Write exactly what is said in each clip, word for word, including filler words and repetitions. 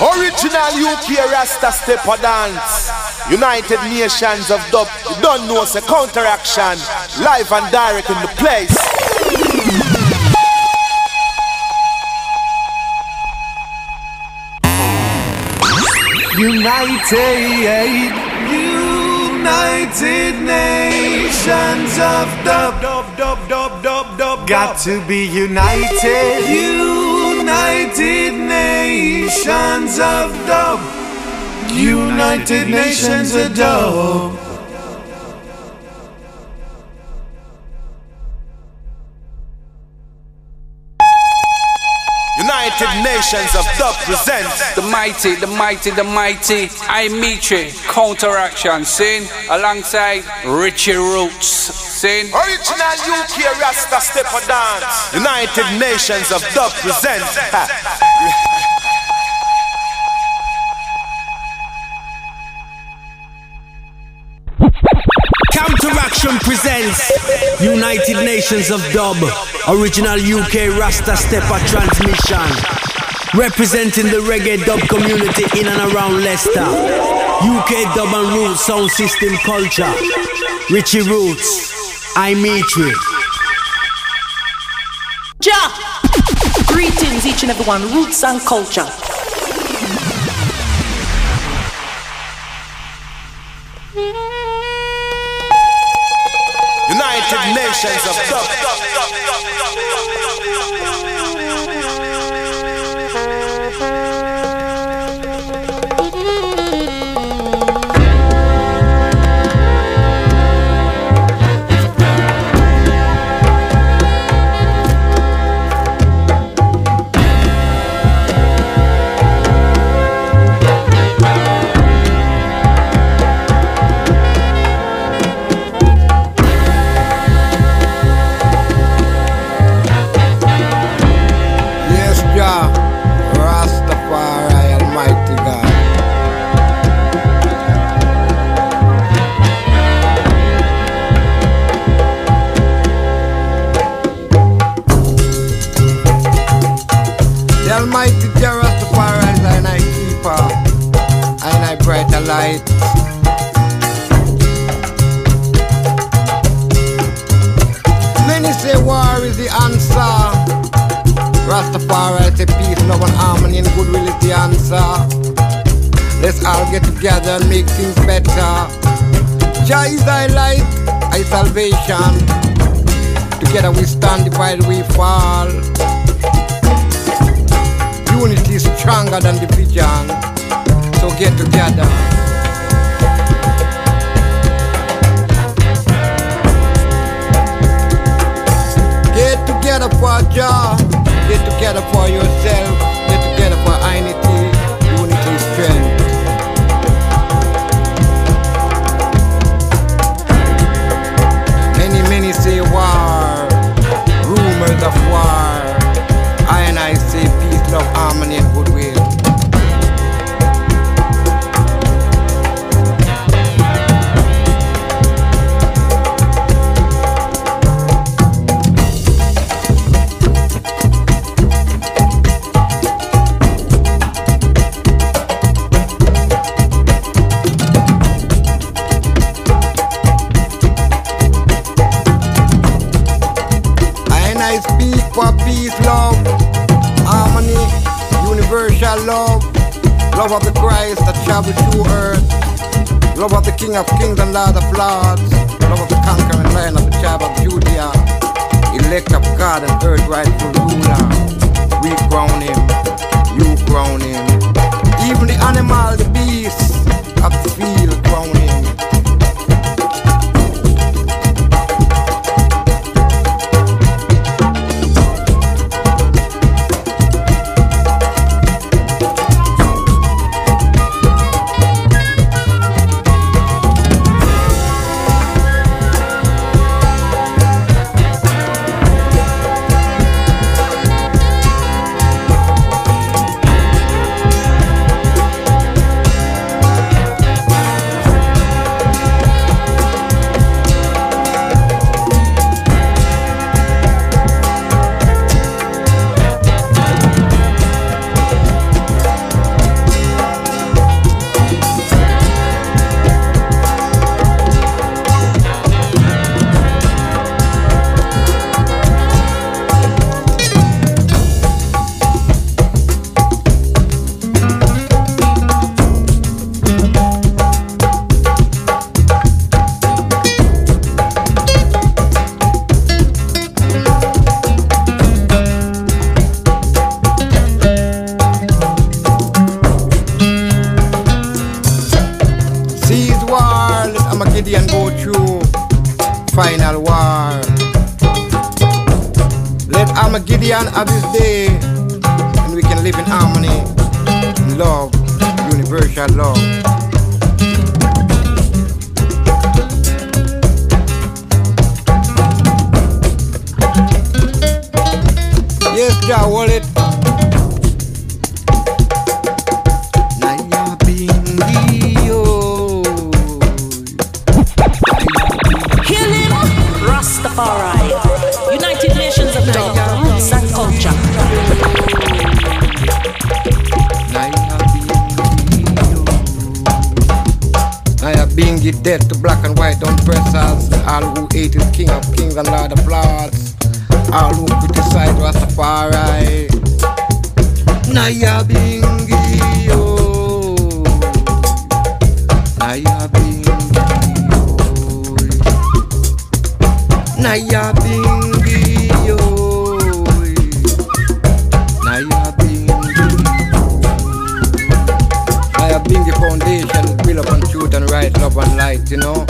Original U K Rasta Stepper Dance. United Nations of Dub. You don't know, it's a counteraction. Live and direct in the place. United, United Nations of Dub, dub, dub, dub, dub, dub. Got to be united. United Nations of Dub. United Nations of Dub. United Nations of Dub presents the mighty, the mighty, the mighty I Mitri Counteraction, sing alongside Richie Roots, sing Original U K Rasta Stepper Dance. United Nations of Dub presents Counteraction presents United Nations of Dub. Original U K Rasta Stepper transmission, representing the reggae dub community in and around Leicester. U K dub and roots sound system culture. Richie Roots, I Mitri. Ja! Greetings each and every one, roots and culture. United Nations of Dub. Almighty Jah Rastafari and I keeper, and I brighter light. Many say war is the answer. Rastafari say peace, love and harmony and goodwill is the answer. Let's all get together and make things better. Jah is thy light, thy salvation. Together we stand, divided we fall. Unity is stronger than division, so get together. Get together for Jah, get together for yourself, get together for unity, unity is strength. Many, many say war, rumors of war. I and I say peace, love, harmony and goodwill. I and I speak for peace, love, harmony, universal love, love of the Christ that travels through earth, love of the King of Kings and Lord of Lords, love of the conquering Lion of the tribe of Judah, elect of God and earth rightful ruler. We crown him, you crown him, even the animal, the beast of the field crown him. final war. Let Armageddon have his day, and we can live in harmony, in love, universal love. Yes, Jah Wallet. Naya Bingi, oh. Kill him, Rastafari. United Nations of Dub, Roots and Culture. Naya Bingi, oh. Naya Bingi, dead to black and white oppressors. All who hate is king of kings and lord of lords. All who criticize Rastafari. Naya Bingi, oh. Naya Bingi, oh. Naya Bingi, oh. Naya Bingi. Naya Bingi Foundation is built upon truth and right, love and light, you know.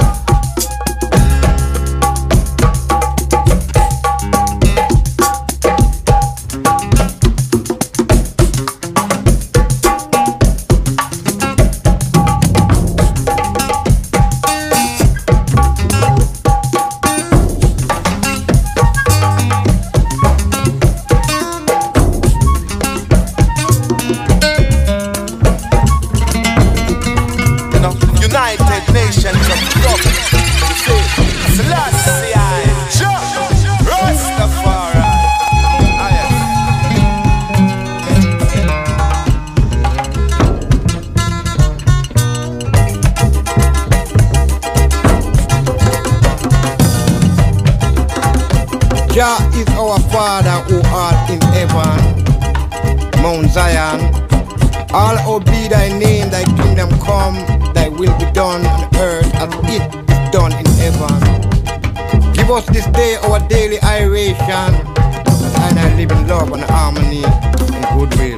Jah is our Father who art in heaven, Mount Zion. All obey thy name, thy kingdom come, thy will be done on earth as it is done in heaven. Give us this day our daily iration, and I live in love and harmony and goodwill.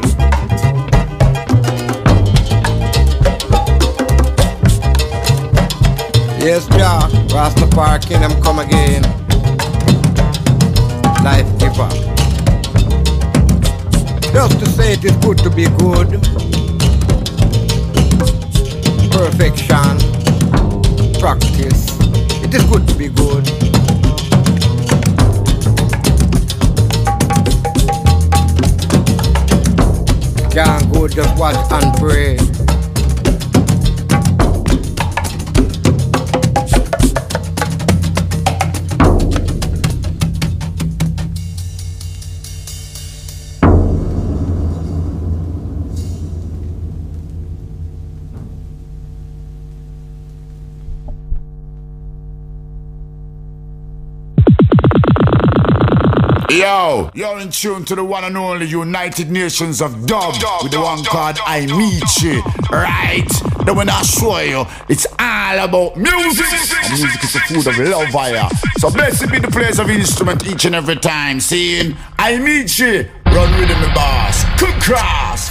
Yes, Jah, Rastafari kingdom come again. Life giver. Just to say it is good to be good. Perfection. Practice. It is good to be good. Can't go just watch and pray. Yo, you're in tune to the one and only United Nations of Dub with the one called I Meet You, right? Then when I show you, it's all about music. And music is the food of love fire. So blessed be the place of instrument each and every time. Seeing I Meet You, run with me boss, cook cross,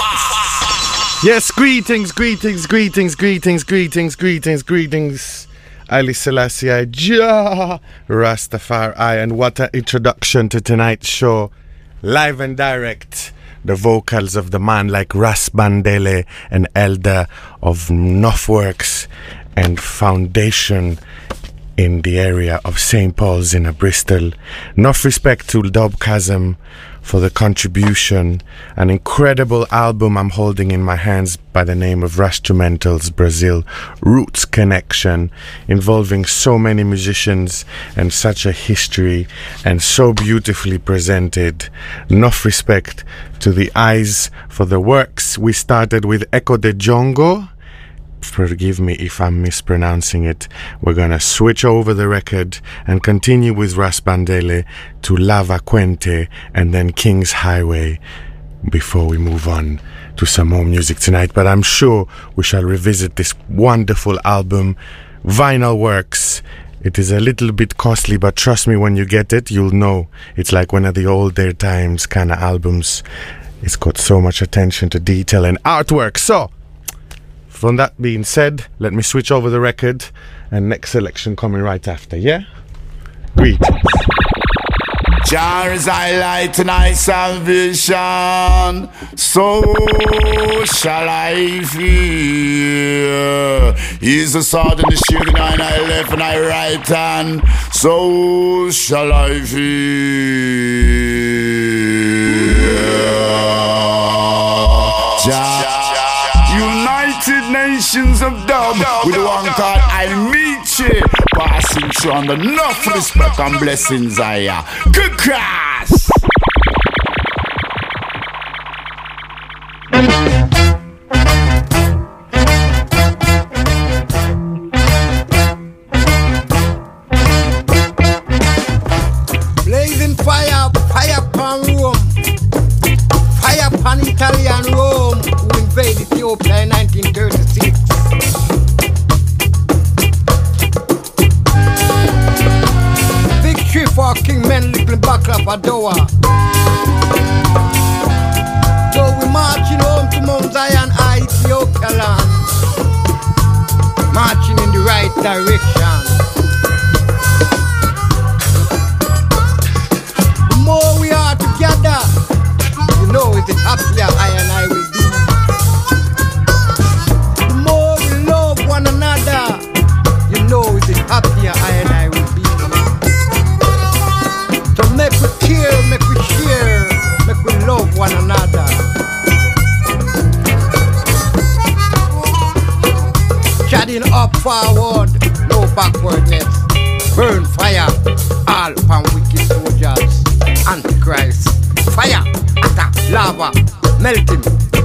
fast. Yes, greetings, greetings, greetings, greetings, greetings, greetings, greetings. Ali Selassie, I, Jah Rastafari, and what an introduction to tonight's show. Live and direct, the vocals of the man like Ras Bandele, an elder of Nuffworks and Foundation in the area of Saint Paul's in Bristol. Enough respect to Dub Chasm for the contribution. An incredible album I'm holding in my hands by the name of Rastrumentals Brazil Roots Connection, involving so many musicians and such a history, and so beautifully presented. Enough respect to the eyes for the works. We started with Echo de Jongo. Forgive me if I'm mispronouncing it. We're gonna switch over the record and continue with Ras Bandele to Lava Quente and then King's Highway before we move on to some more music tonight. But I'm sure we shall revisit this wonderful album, Vinyl Works. It is a little bit costly, but trust me, when you get it, you'll know. It's like one of the older times kind of albums. It's got so much attention to detail and artwork. So, from that being said, let me switch over the record And next selection coming right after, yeah? Greetings. Jah is thy light and thy salvation, so shall I fear. He is the sword and the shield in thy left and thy right hand, so shall I fear. Jah. United Nations of Dub, with the one called I Meet You, passing through under enough respect and blessings I am. Good crash! Blazing fire, fire upon Rome, fire upon Italian Rome, who invaded Ethiopia in nineteen thirty-six. Victory for King Menelik in Bakla Padoa. So we marching home to Mount Zion, Ethiopia land, marching in the right direction. The more we are together, you know it's the happier I and I will be. The more we love one another, you know it's the happier I and I will be. So make we care, make we share, make we love one another. Chatting up forward, no backwardness. Burn fire, all upon wicked soldiers. Antichrist, fire, attack, lava, melting.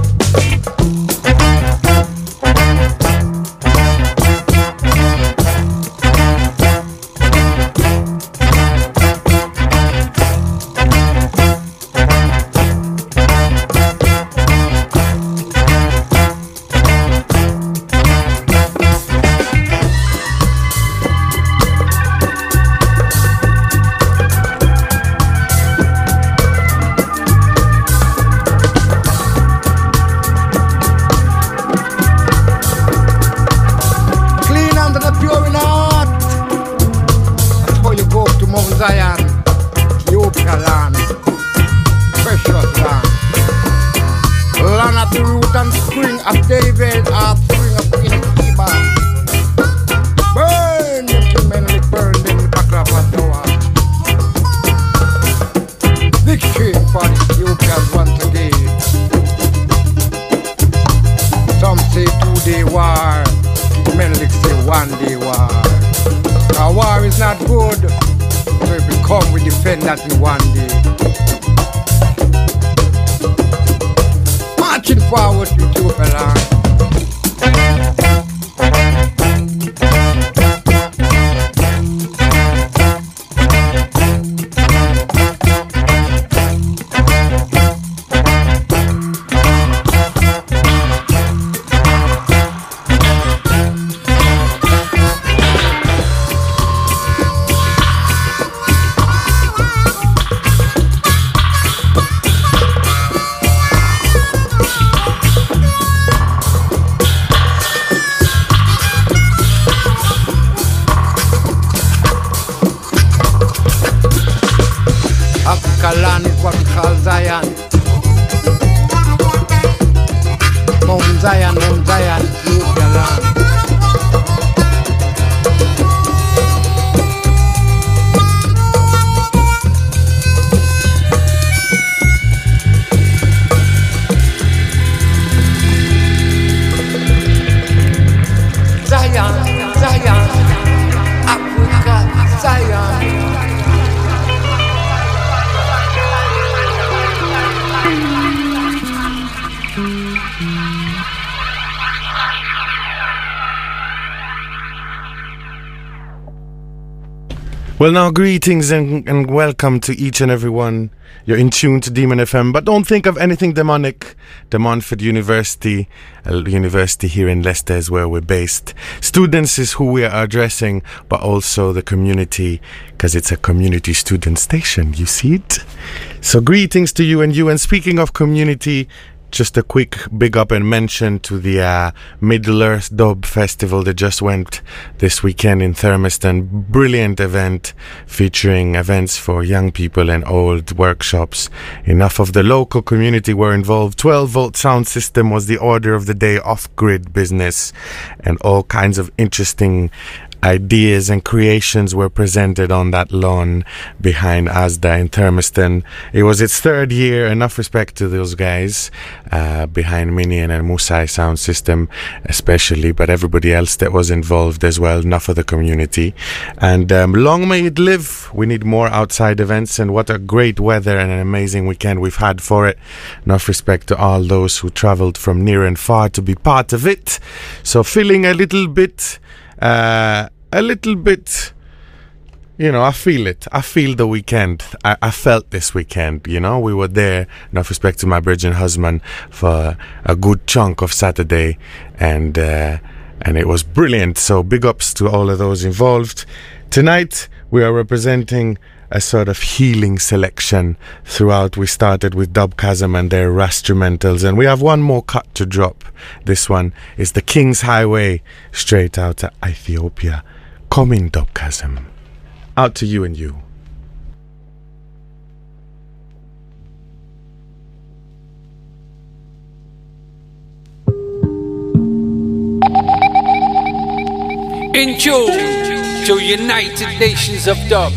Well, now, greetings and, and welcome to each and every one. You're in tune to Demon F M, but don't think of anything demonic. De Montfort University, a university here in Leicester is where we're based. Students is who we are addressing, but also the community, because it's a community student station, you see it? So greetings to you and you. And speaking of community, just a quick big up and mention to the uh, Middle Earth Dub Festival that just went this weekend in Thermiston. Brilliant event featuring events for young people and old, workshops. Enough of the local community were involved. twelve volt sound system was the order of the day, off-grid business, and all kinds of interesting ideas and creations were presented on that lawn behind Asda in Thermiston. It was its third year. Enough respect to those guys uh, behind Minion and Musai Sound System especially, but everybody else that was involved as well. Enough of the community. And um, long may it live. We need more outside events, and what a great weather and an amazing weekend we've had for it. Enough respect to all those who travelled from near and far to be part of it. So feeling a little bit uh a little bit, you know, I feel it. I feel the weekend. I, I felt this weekend, you know. We were there, enough respect to my Virgin husband, for a good chunk of Saturday, and uh, and it was brilliant. So big ups to all of those involved. Tonight, we are representing a sort of healing selection throughout. We started with Dubchasm and their Rastrumentals, and we have one more cut to drop. This one is the King's Highway, straight out of Ethiopia. Coming, Dubchasm. Out to you and you. In tune to United Nations of Dub.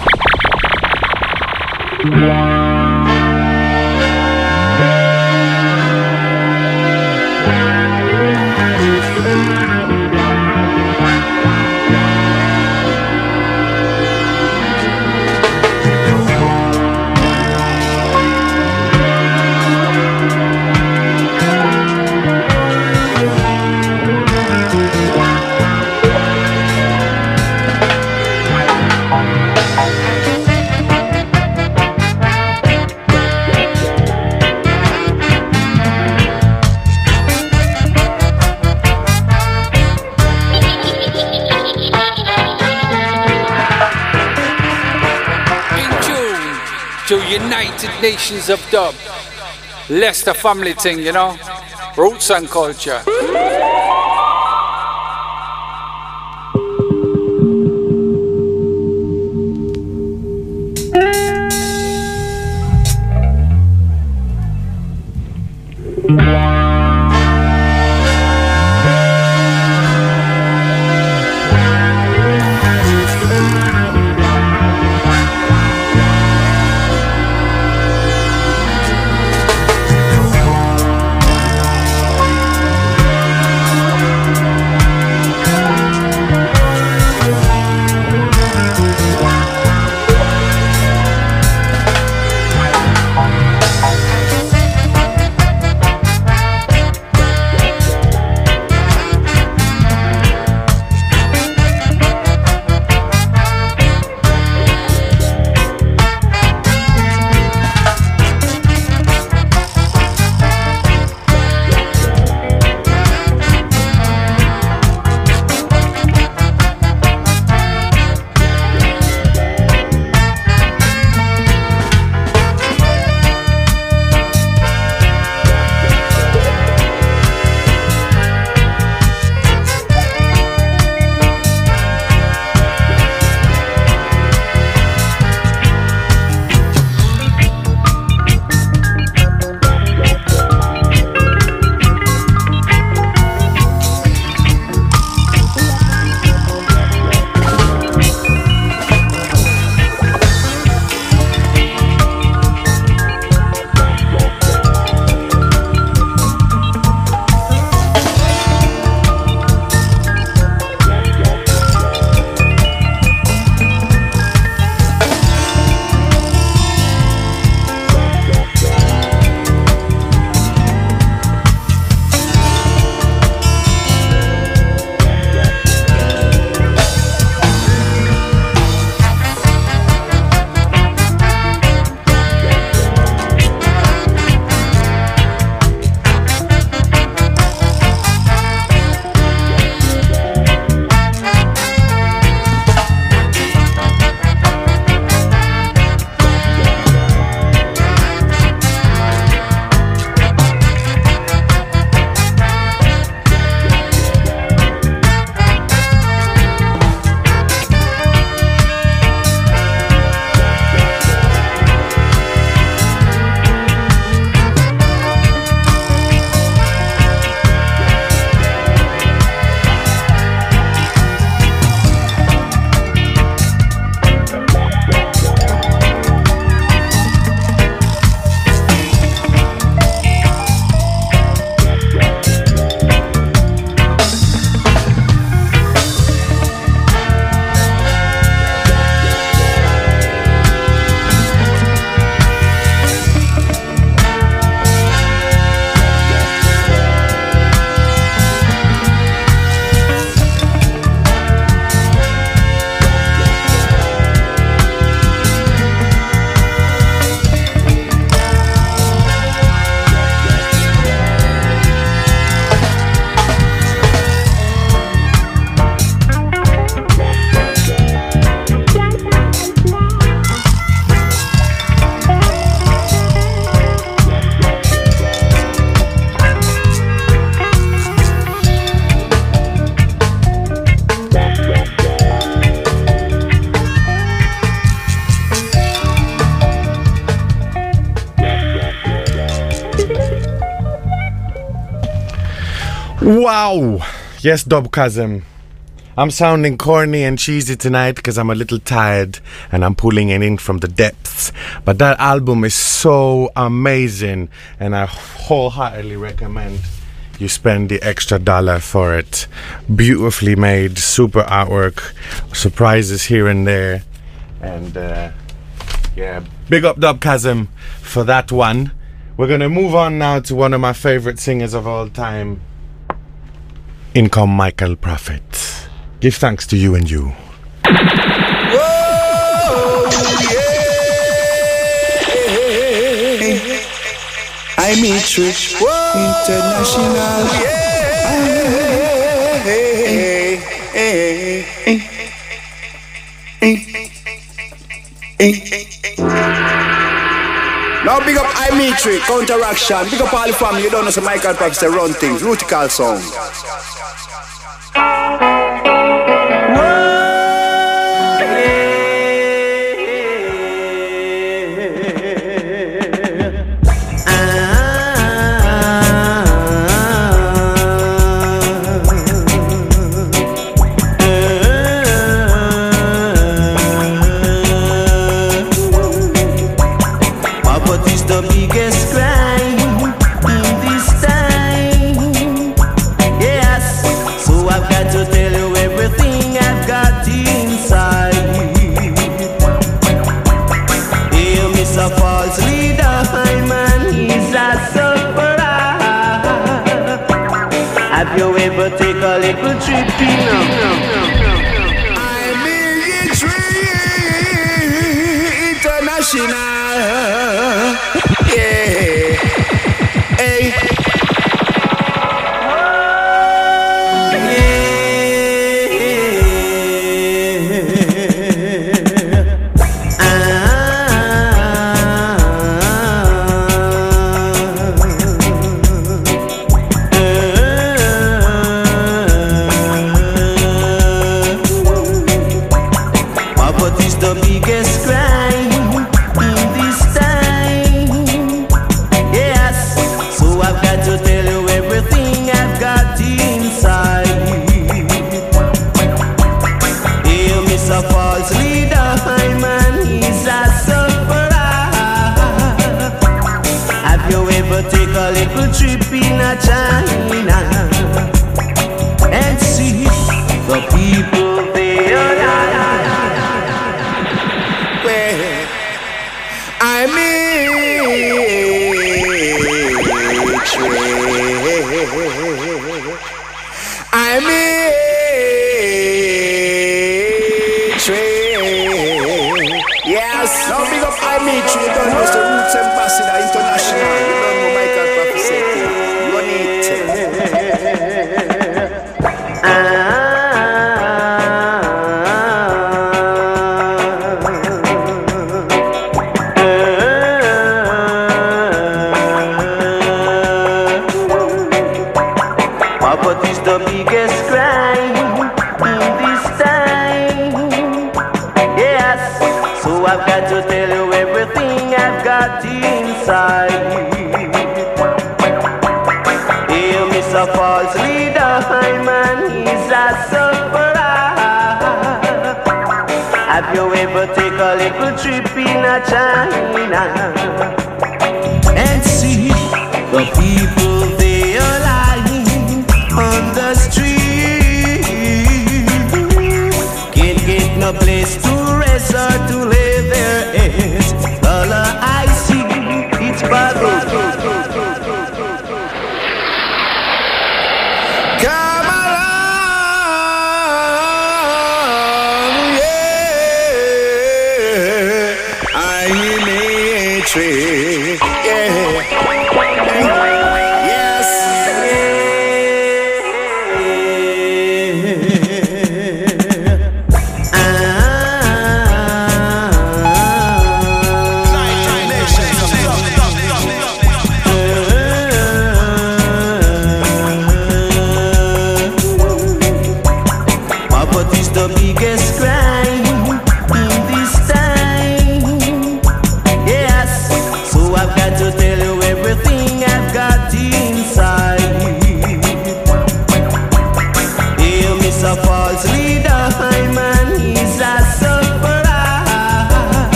United Nations of Dub. Leicester family thing, you know. Roots and culture. Wow! Yes, Dubcasm. I'm sounding corny and cheesy tonight because I'm a little tired and I'm pulling it in from the depths. But that album is so amazing and I wholeheartedly recommend you spend the extra dollar for it. Beautifully made, super artwork, surprises here and there. And uh, yeah, big up Dubcasm for that one. We're going to move on now to one of my favorite singers of all time. In come Michael Prophet. Give thanks to you and you. Whoa, yeah. I'm Mitri, international. Now big up I'm Mitri, Counteraction. Big up all the family. You don't know some Michael Prophet they run things. Rutical song.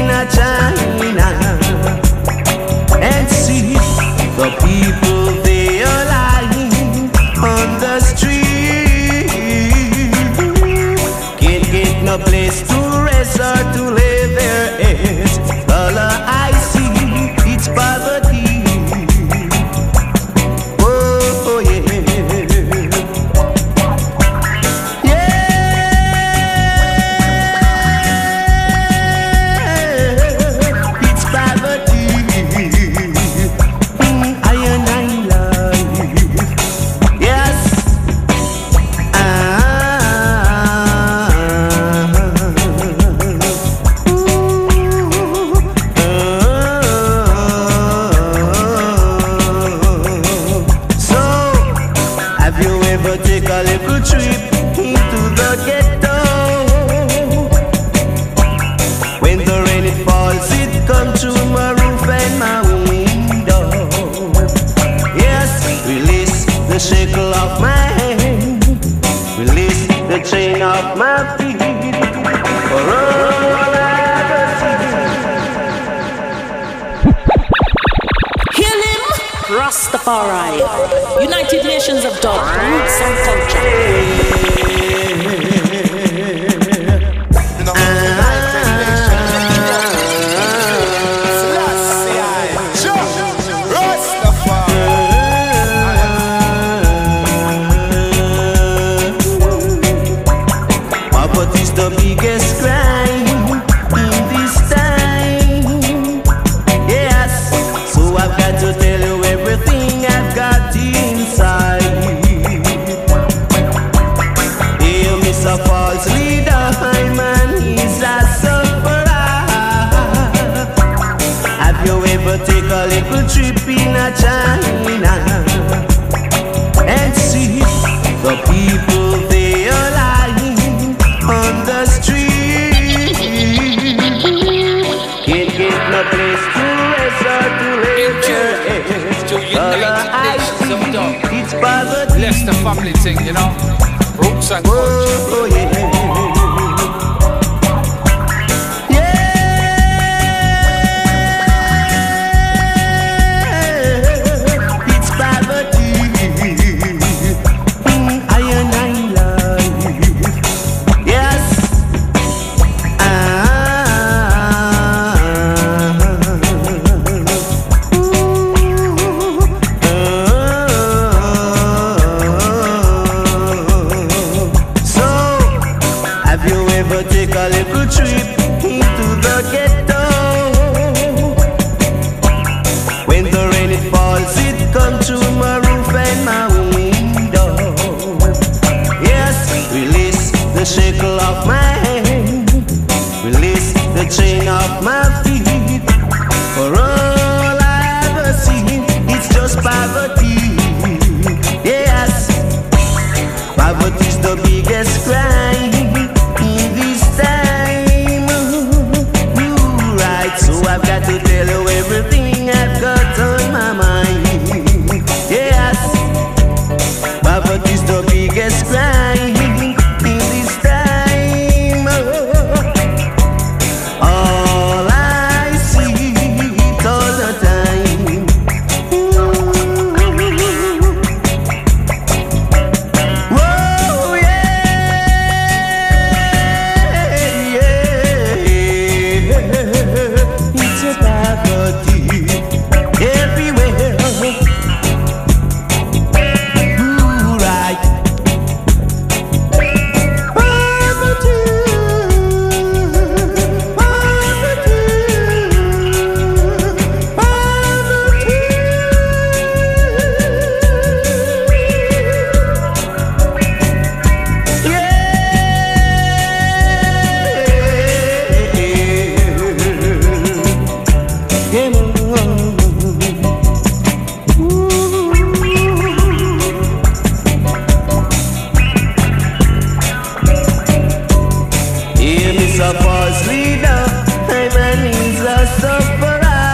in a China and see the people they are lying on the street. Can't get no place to rest or to lay their heads. All I see, it's poverty. Oh yeah, yeah, it's poverty. Mm, I and I life, yes. Ah, so have you ever take a little trip into the ghetto? When the rain it falls, it comes through my roof and my window. Yes, release the shackle of my hand, release the chain of my feet. For all I ever see. Heal him, Rastafari. United Nations of Dub, Roots and Culture. Poverty's the biggest crime in this time. Yes, so I've got to tell you everything I've got inside. Hear me, so false leader, my man, he's a sufferer. Have you ever take a little trip in a China and see the people they are lying on the street? Can't get no place to rest or to lay their heads. To United Nations of Dub. It's poverty. Bless the family thing, you know. Roots and culture. Oh yeah. Yeah, it's poverty. Mm, I and I life. Yes. Ah. So, have you ever take a little trip into the ghetto? When the rain it falls, it comes through my roof and my window. Yes, release the shackle of my hand, release the chain of my feet. For all I ever see, it's just poverty. Yes, poverty's the biggest crime in this time. You right, so I've got to tell you everything I've got on my mind. Yes, poverty's the biggest crime in this time. All I see it all the time. Whoa, yeah, yeah. It's a poverty everywhere. Ooh, right. Poverty, poverty, poverty. Yeah, yeah. Hear me, so false leader, my man is a sufferer.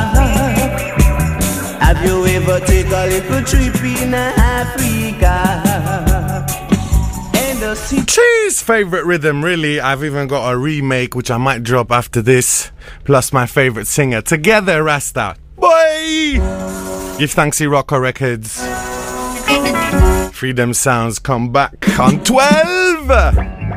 Have you ever take a little trip in Africa and the city. Cheese favorite rhythm, really. I've even got a remake which I might drop after this, plus my favorite singer. Together, Rasta. Boy! Give thanks, Irocco Records. Freedom Sounds come back on twelve.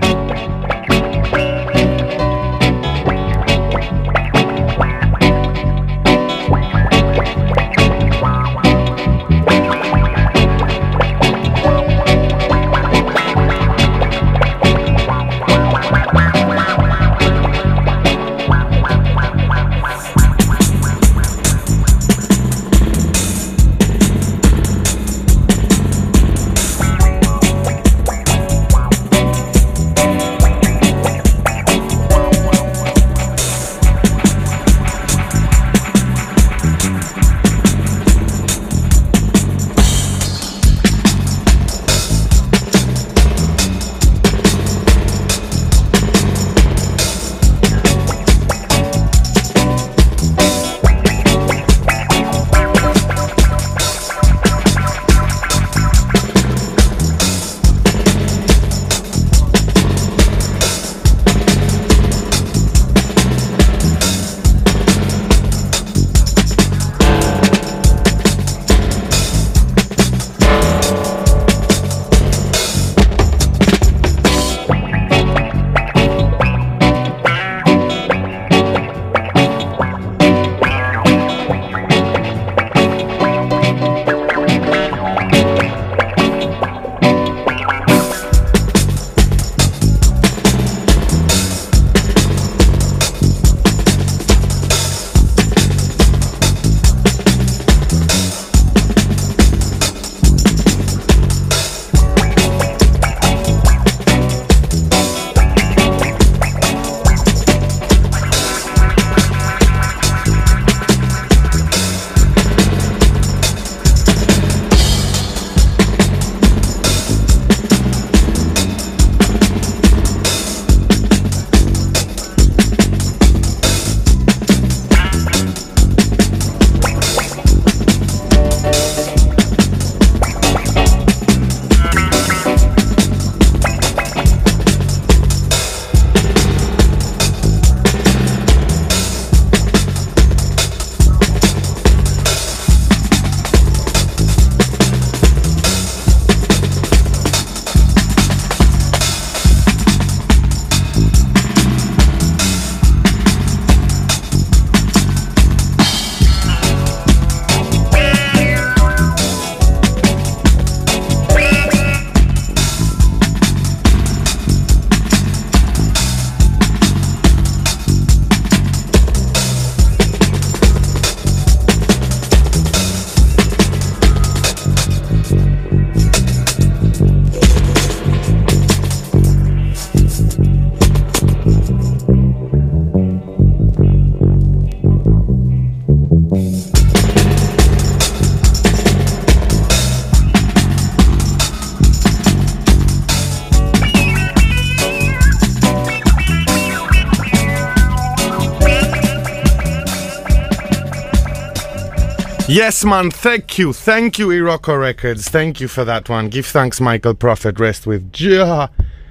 Yes, man, thank you. Thank you, Irocco Records. Thank you for that one. Give thanks, Michael Prophet. Rest with Jah.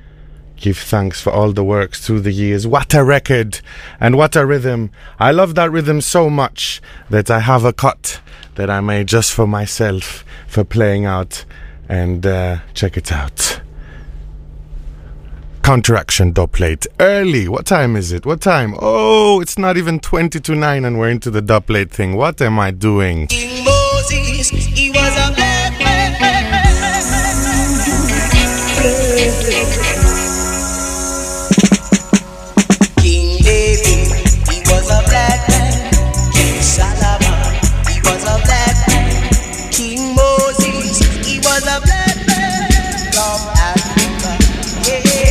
Give thanks for all the works through the years. What a record and what a rhythm. I love that rhythm so much that I have a cut that I made just for myself for playing out. And uh, check it out. Counteraction dubplate. Early. What time is it? What time? Oh, it's not even twenty to nine and we're into the dubplate thing. What am I doing? King Moses, he was a black man. King David, he was a black man. King Solomon, he was a black man. King Moses, he was a black man from Africa. Yeah.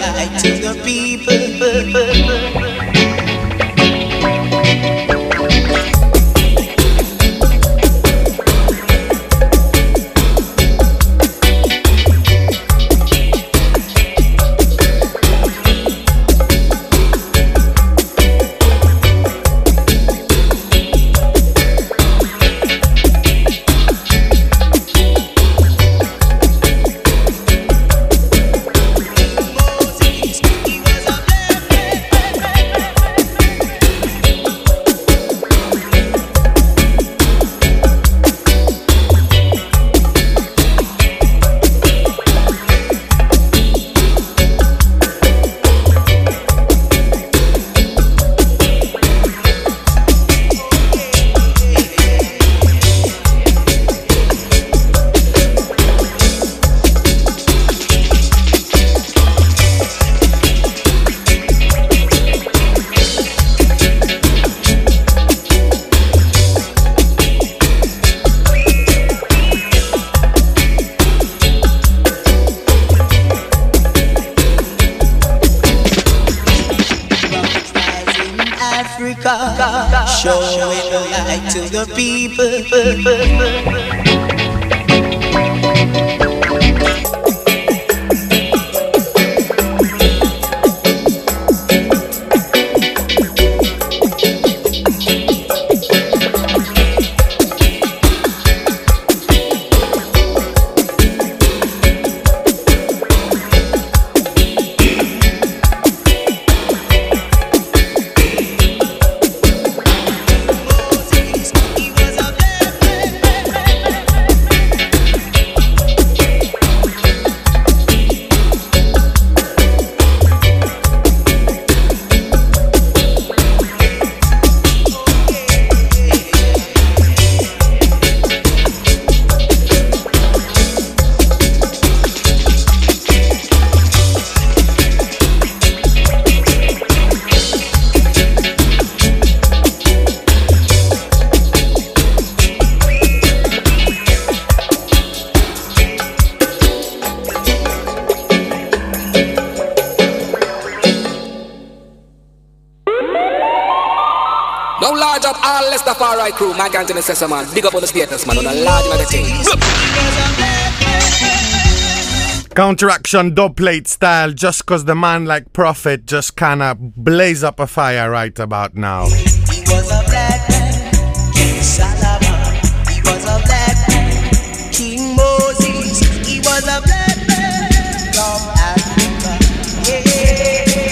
light to the people. Showing the light to the people. Rastafari crew, my gang to the Sessa man. Big up on the status man, on a large man of things. Counteraction dub plate style, just cause the man like Prophet just kinda blaze up a fire right about now. He was a black man, King Solomon. He was a black man, King Moses. He was a black man from Africa. Yeah.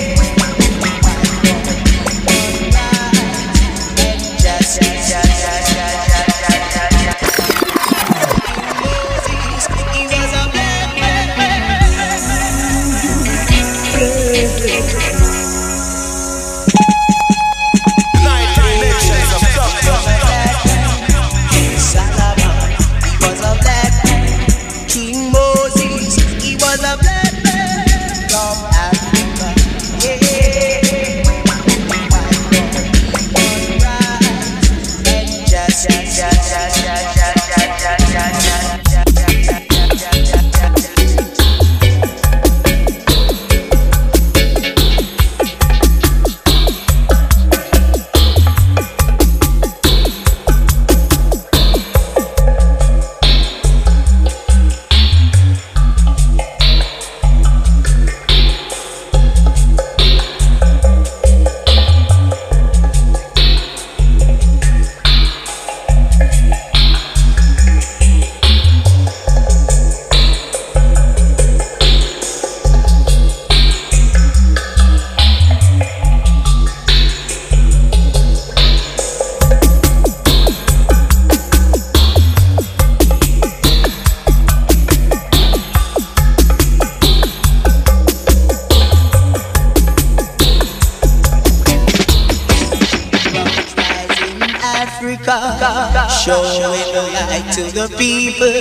Showing the light to the people.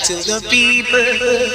to the people.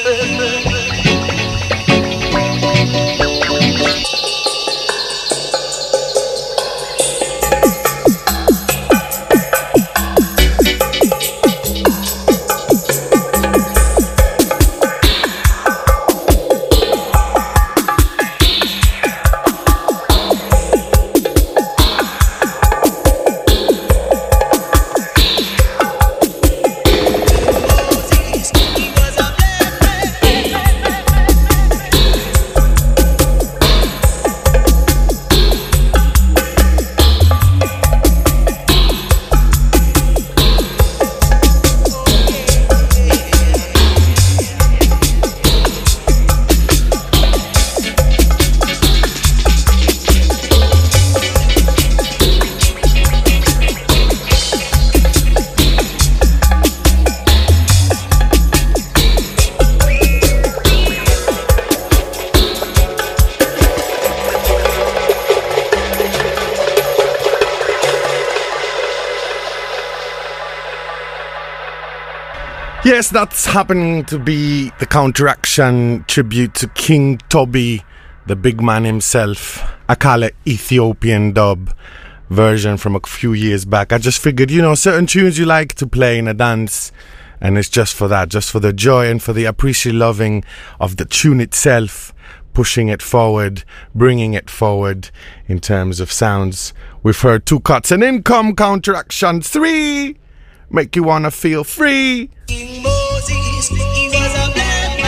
Yes, that's happening to be the Counteraction tribute to King Toby, the big man himself. I call it Ethiopian dub version from a few years back. I just figured, you know, certain tunes you like to play in a dance, and it's just for that, just for the joy and for the appreciative loving of the tune itself, pushing it forward, bringing it forward in terms of sounds. We've heard two cuts, and in come Counteraction three. Make you wanna feel free. King Moses, he was a black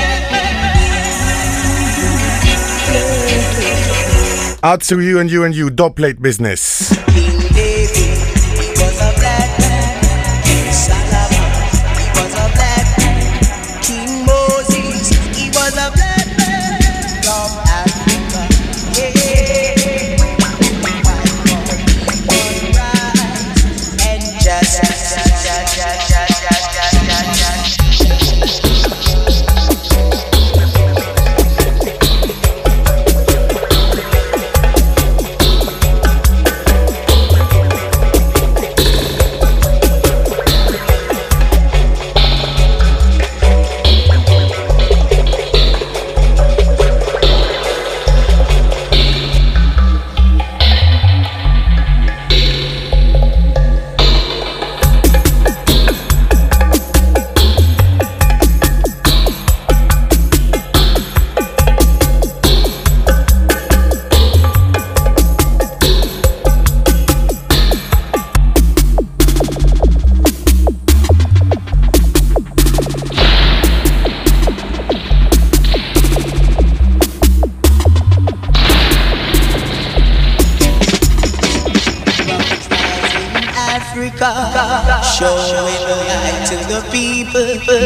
man. Out to you and you and you, dub plate business. King David, he was a black man. King Solomon, he was a black man. King Moses, he was a black man. From Africa, yeah. One rise and just. Showing the light to the people.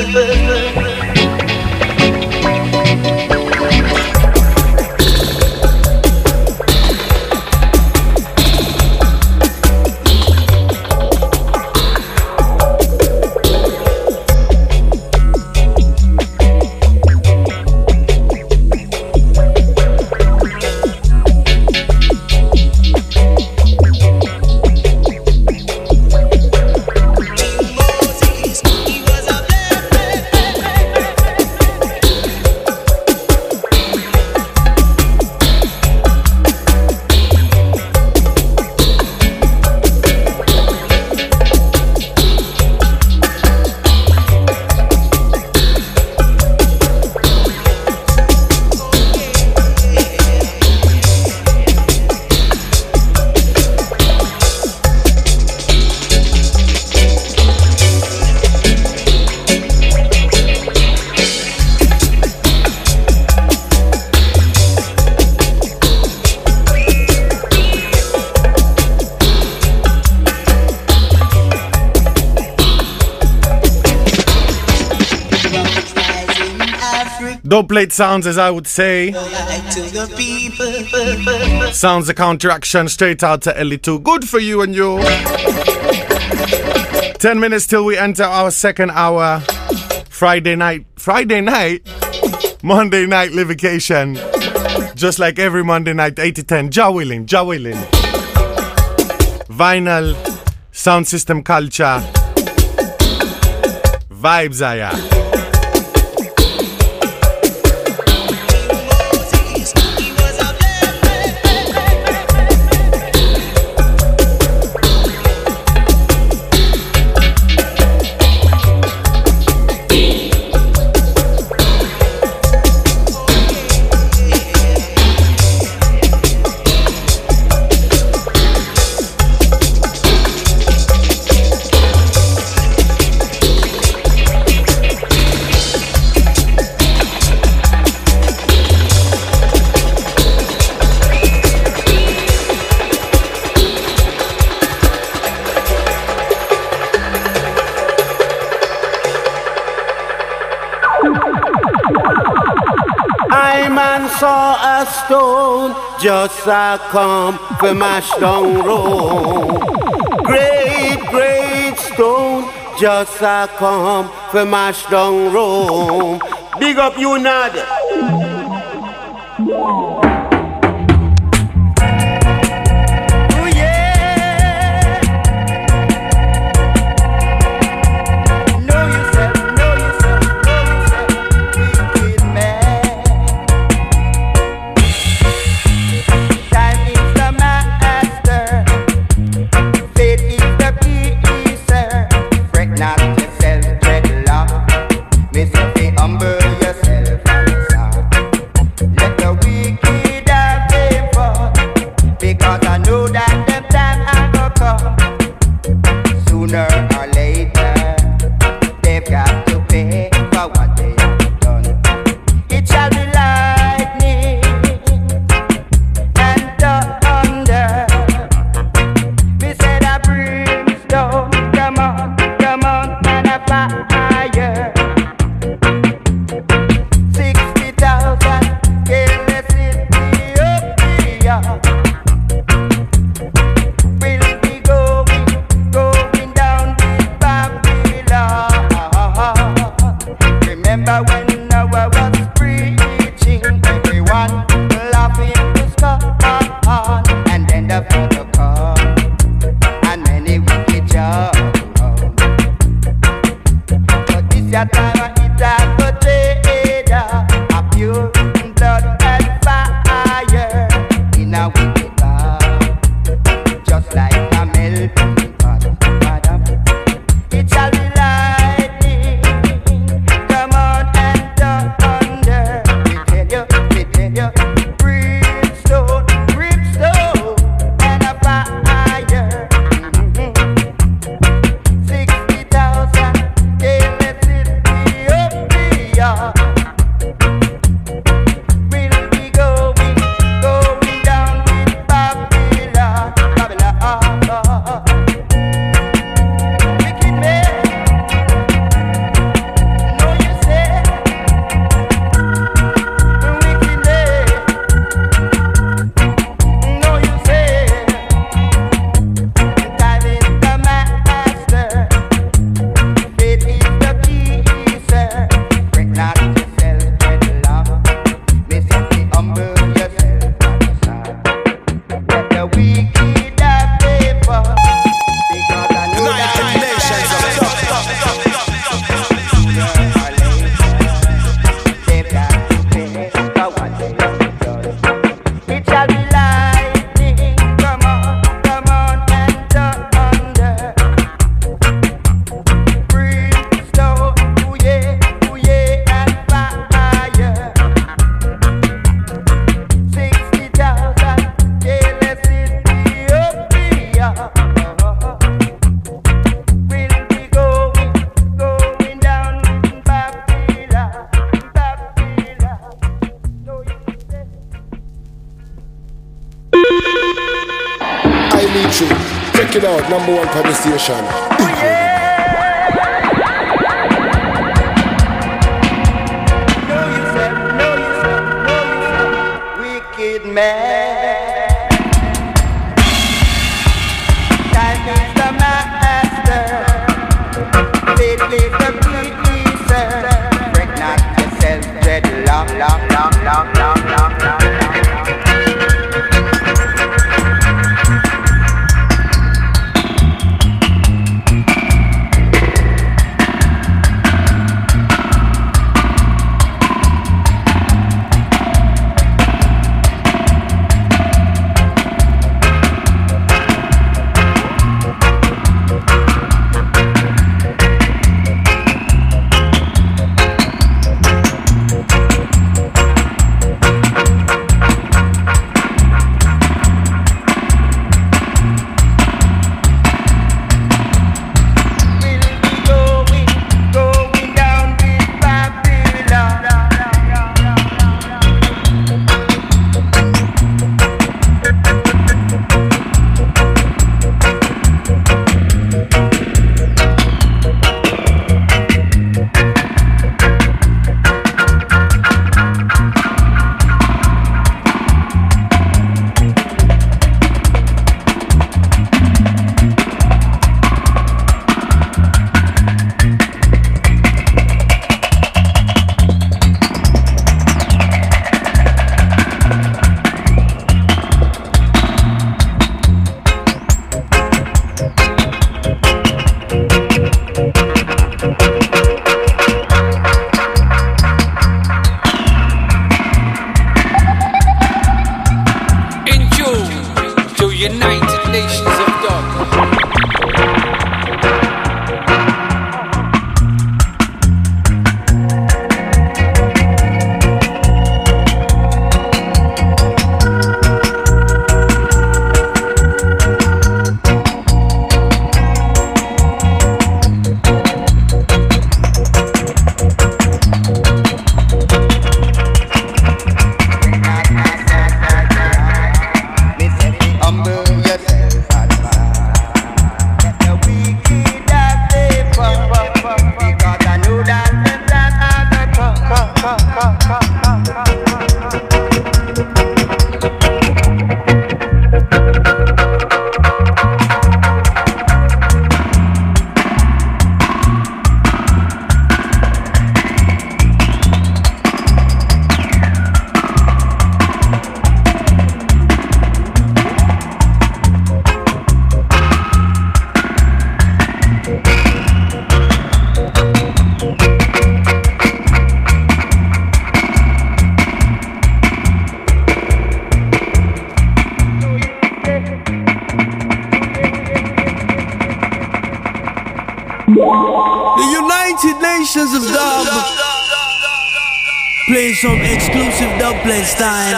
Dub plate sounds, as I would say. Sounds the Counteraction straight out to Ellie two. Good for you and you. Ten minutes till we enter our second hour. Friday night. Friday night? Monday night livication. Just like every Monday night, eight to ten. Jawilling, jawilling. Vinyl, sound system culture. Vibes are ya. I man saw a stone just a come for mash down road. Great, great stone just a come for mash down road. Big up you, Nad. Check it out, number one for the station. Wicked man, time is the master, faith is the pleaser. Break not yourself, dread long, long, long, long, long, long, long. Of dub, play some exclusive dub play style.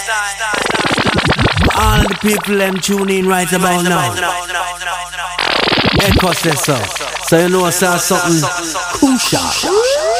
All the people them tune in right about now. Echo says so, so you know I saw something crucial.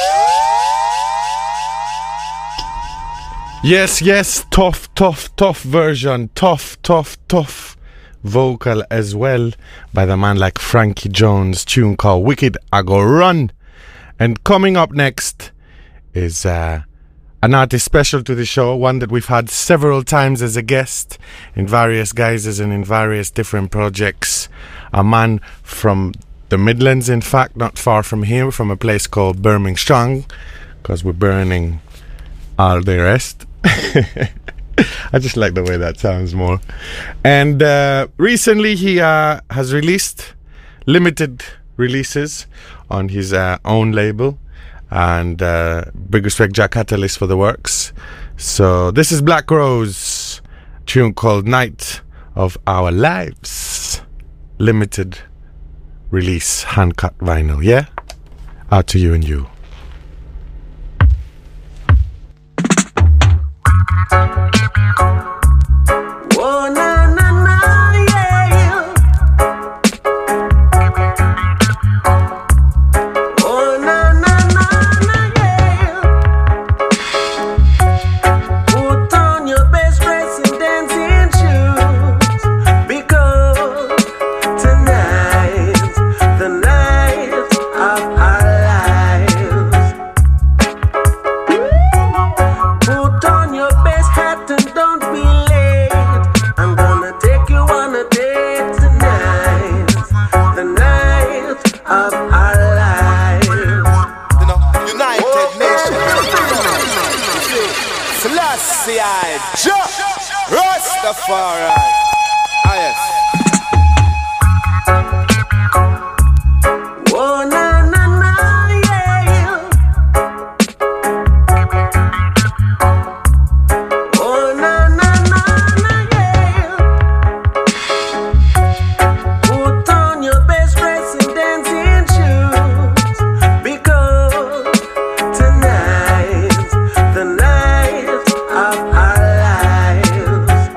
Yes, yes, tough, tough, tough version, tough, tough, tough vocal as well by the man like Frankie Jones. Tune called Wicked I Go Run. And coming up next is uh, an artist special to the show, one that we've had several times as a guest in various guises and in various different projects. A man from the Midlands, in fact, not far from here, from a place called Birmingham Strong, because we're burning all the rest. I just like the way that sounds more. And uh, recently he uh, has released limited releases on his uh, own label, and uh, big respect Jack Catalyst for the works. So this is Black Rose, tune called Night of Our Lives, limited release, hand cut vinyl. Yeah, out to you and you. Oh, na, na, na, yeah. Oh, na, na, na, na, yeah. Put on your best dressing dancing shoes, because tonight's the night of our lives. Put on your best hat and don't be late. I'm gonna take you on a date tonight, the night of our lives. You know, United Nations. Selassie, Jah, Rastafari. Ah, yes. Oh, na, na, na, yeah. Oh, na, na, na, na, yeah. Put on your best dressing dancing shoes, because tonight's the night of our lives.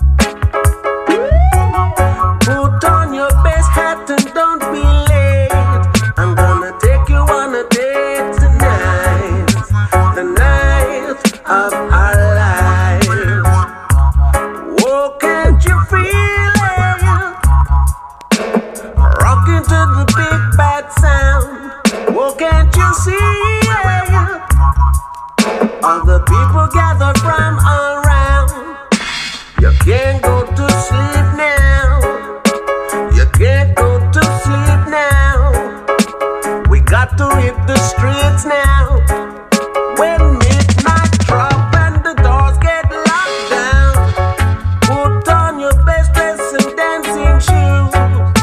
Put on your best hat and don't be late. I'm gonna take you on a date tonight, the night of our lives. Oh, can't you feel it? Rocking to the big bad sound. Oh, can't you see it? All the people gather from all around. You can't go to sleep now. You can't go to sleep now. We got to hit the streets now. When midnight drop and the doors get locked down, put on your best dress and dancing shoes.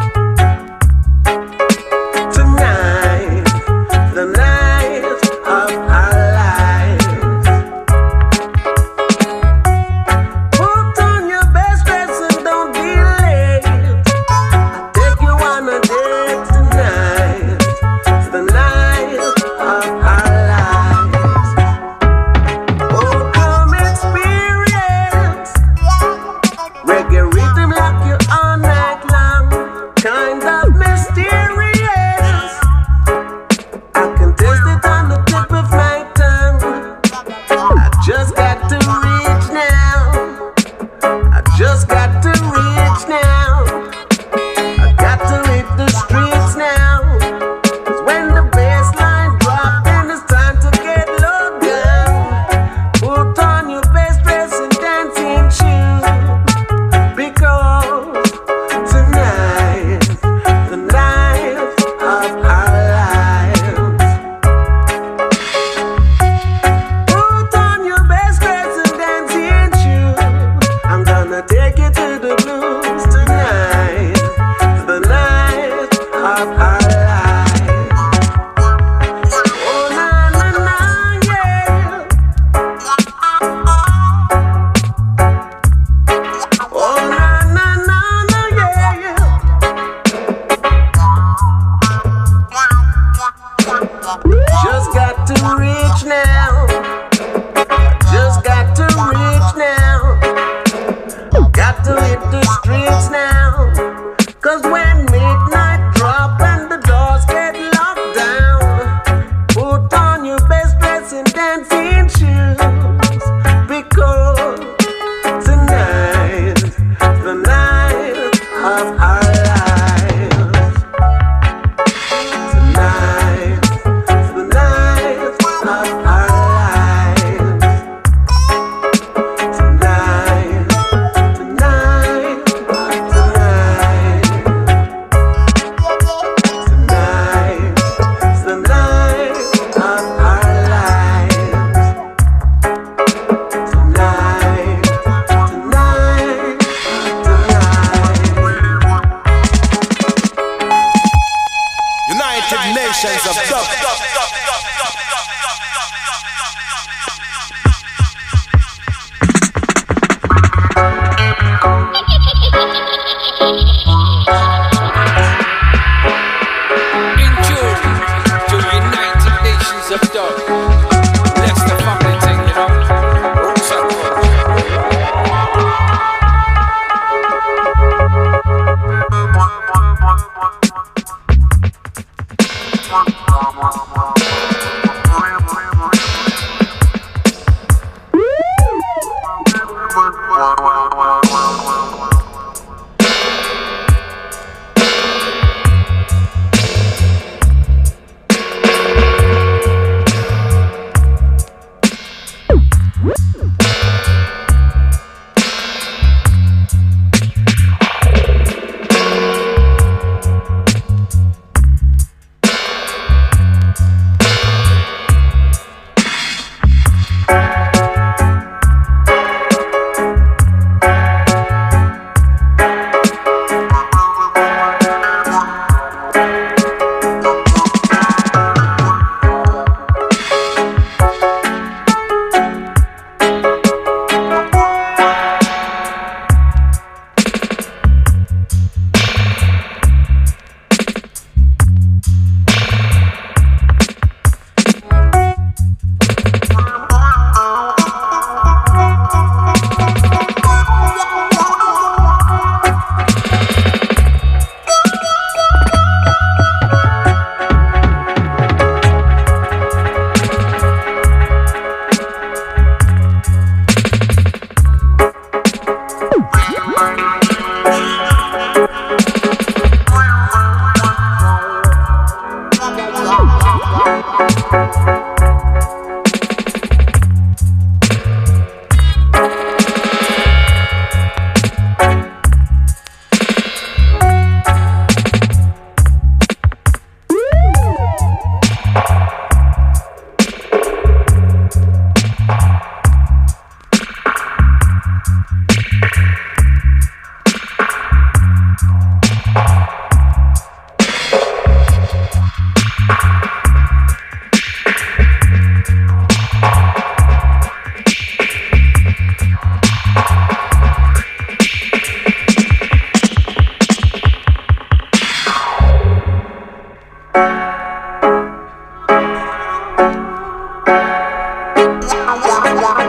Tonight, the night of our lives.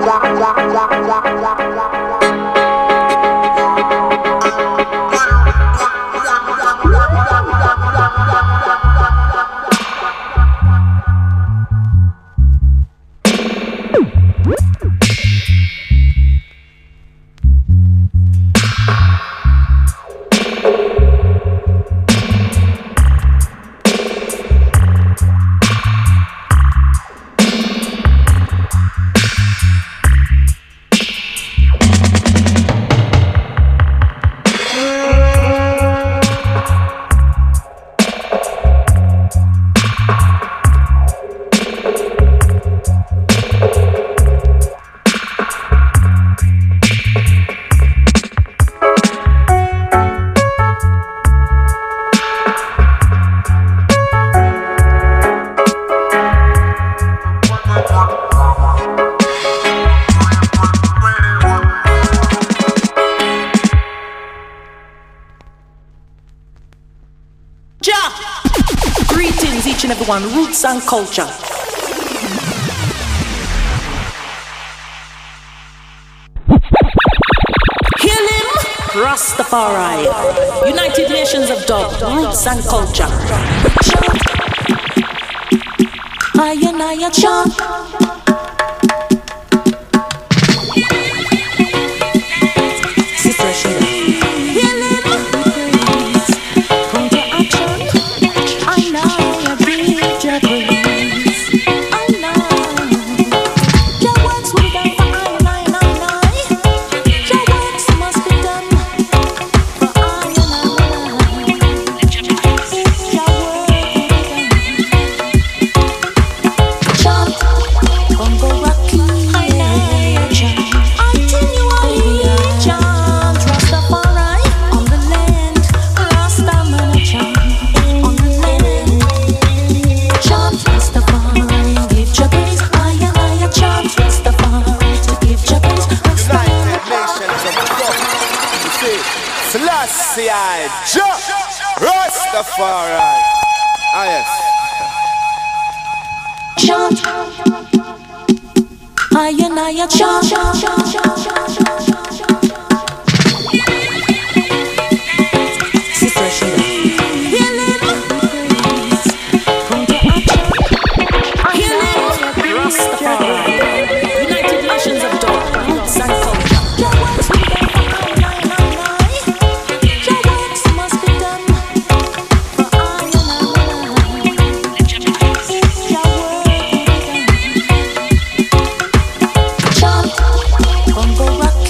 Everyone, roots and culture. Heal him, Rastafari. United Nations of Dub, roots and culture. I and I a chant. Rastafari. Ah, yes. Chant. I and I a chant. Sister Rashida. Heal him. Come to action. Heal him. Rastafari. United Nations of Dub, roots and culture. Bongo rock.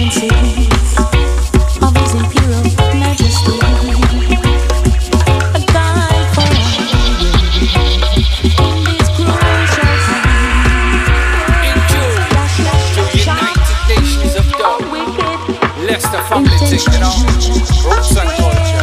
utterances of His Imperial Majesty. A guide for us in this crucial time. In June, the United Nations of Dub. Leicester family thing, you know. Roots and culture.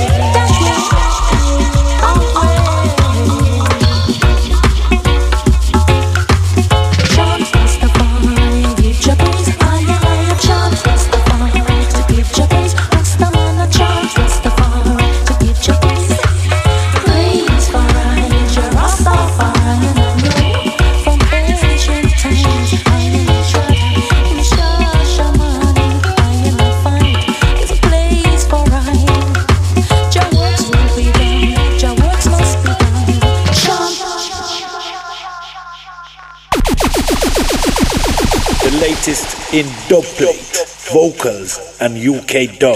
In dubplate, vocals, and U K dub.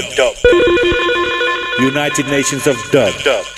United Nations of Dub.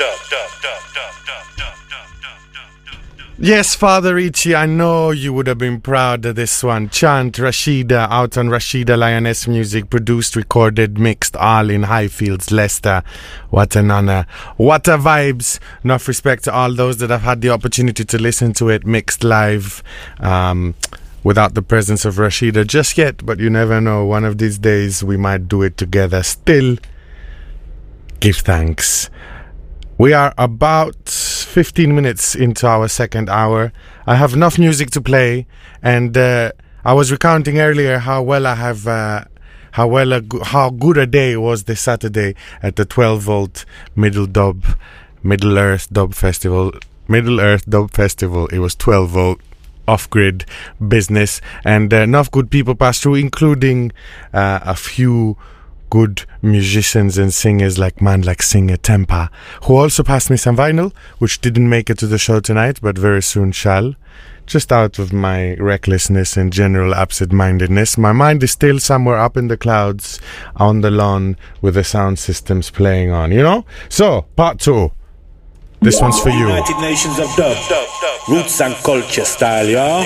Yes, Father Richie, I know you would have been proud of this one. Chant Rashida, out on Rashida Lioness Music, produced, recorded, mixed, all in Highfields, Leicester. What an honor. What a vibes. Enough respect to all those that have had the opportunity to listen to it mixed live. Um... Without the presence of Rashida just yet, but you never know. One of these days we might do it together. Still, give thanks. We are about fifteen minutes into our second hour. I have enough music to play, and uh, I was recounting earlier how well I have, uh, how well, a go- how good a day was this Saturday at the twelve volt Middle Dub, Middle Earth Dub Festival. Middle Earth Dub Festival. It was twelve volt. Off-grid business, and uh, enough good people passed through, including uh, a few good musicians and singers like man like Singer Tempa, who also passed me some vinyl, which didn't make it to the show tonight, but very soon shall. Just out of my recklessness and general absent-mindedness, my mind is still somewhere up in the clouds on the lawn with the sound systems playing on, you know? So, part two. This one's for you. United Nations of Dub. Roots and culture style, yeah?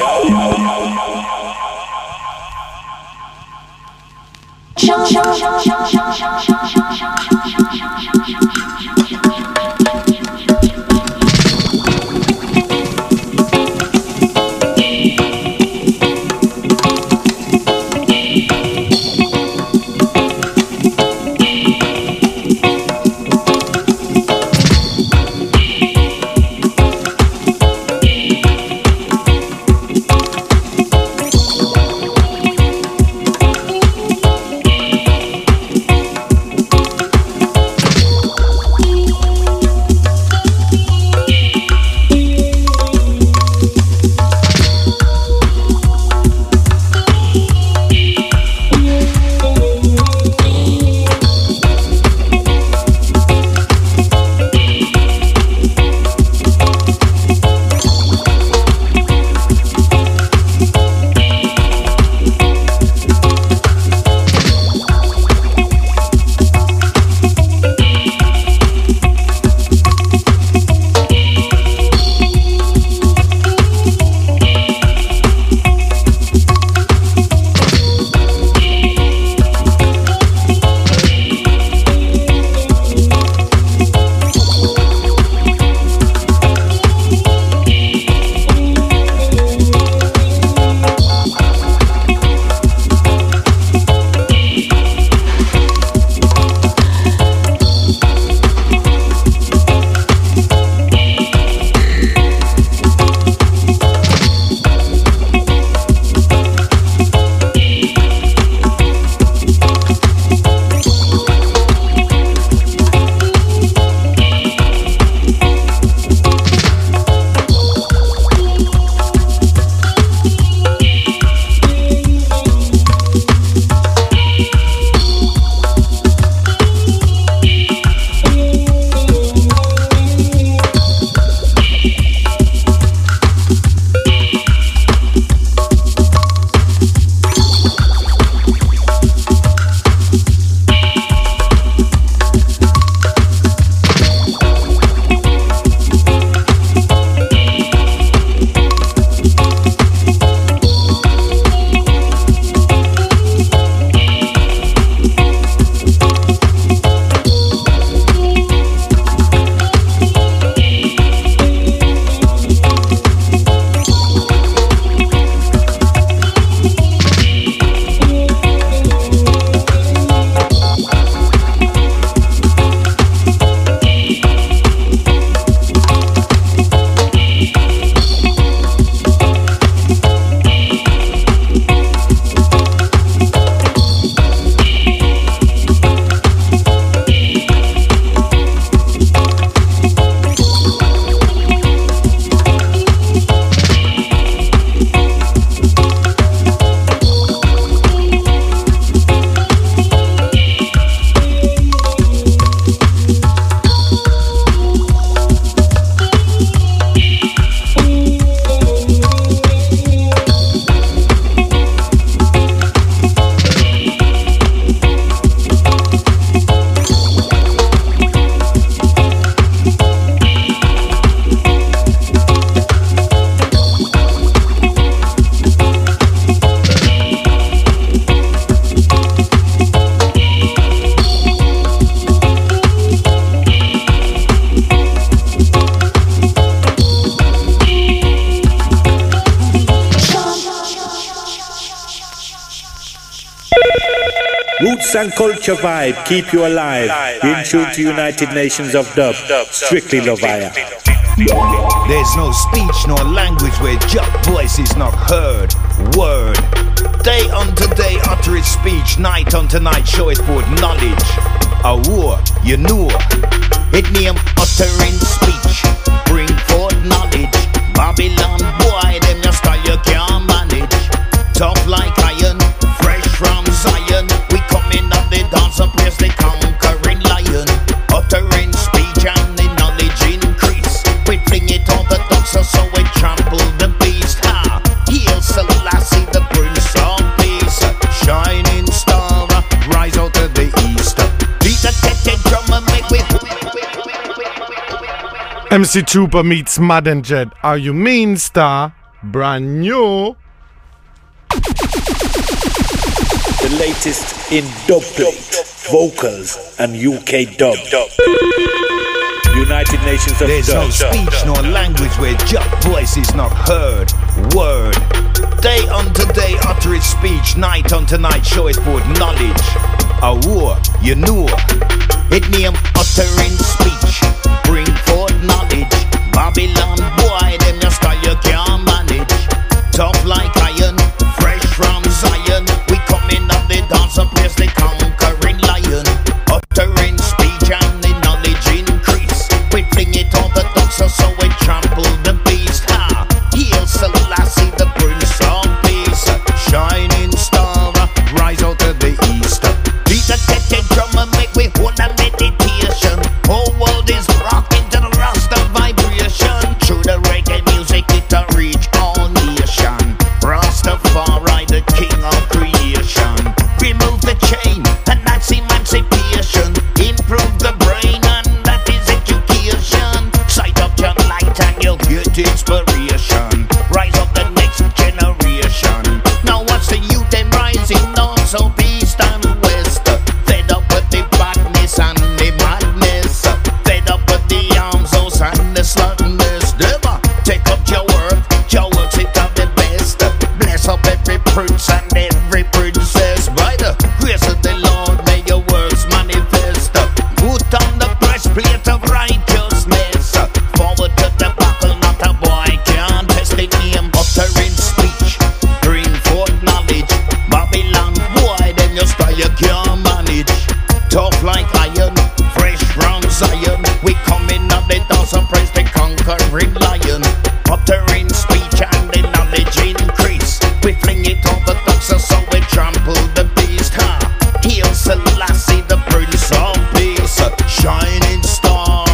Roots and culture vibe, keep you alive. You're in tune to United Nations of Dub, strictly Lovaya. There's no speech nor language where just voice is not heard. Word. Day unto day utter its speech, night unto night show it forth knowledge. A war, you know. It name uttering speech, bring forth knowledge. Babylon boy, them your style you can't manage. Tough like iron, fresh from Zion. We come in on the dance and place the conquering lion. Uttering speech and the knowledge increase. We fling it on the dogs so we trample the beast. Ha! Hail Selassie, the Prince of Peace. Shining star, rise out of the east. Beat a tete drum and make we. M C Trooper meets Mad and Jet. Are you mean star? Brand new. The latest in dubplate, vocals, and U K dub. United Nations of There's Dub. no speech nor language where just voice is not heard. Word. Day unto day utter its speech, night unto night show it forth knowledge. A war, you know. It name uttering speech, bring forth knowledge. Babylon boy, them your style you can't manage. Tough like iron, fresh from Zion. We come in on the dance and place the conquering lion. Uttering speech and the knowledge increase. We fling it on the dogs so we trample the beast. Ha! Hail Selassie, the Prince of Peace. Shining star, rise out of the east. Beat a tete drum and make we hold a meditation. Whole world is rocking to the Rasta vibration. Through the reggae music it a reach all nation. Rastafari, the king of creation. Remove the chain and that's emancipation. Improve the brain and that is education. Sight up your light and you'll get inspiration. Rise up the next generation. Now watch the youth them rising north, south, east and west. Fed up with the badness and the madness. Fed up with the arms house and the slackness. Never take up your work, your work's it of the best. Bless up every prince and every princess. By the grace of the Lord may your works manifest. Put on the breastplate of righteousness. Forward to the battle, not a boy can't test the name. Uttering speech, bring forth knowledge. Babylon boy, then your style you can't manage. Tough like iron, fresh from Zion. We come in on the dance and praise the conquering lion. Uttering speech and the knowledge increase. We fling it on the dogs so we trample the beast. Ha! Hail Selassie, the Prince of Peace. Shining star.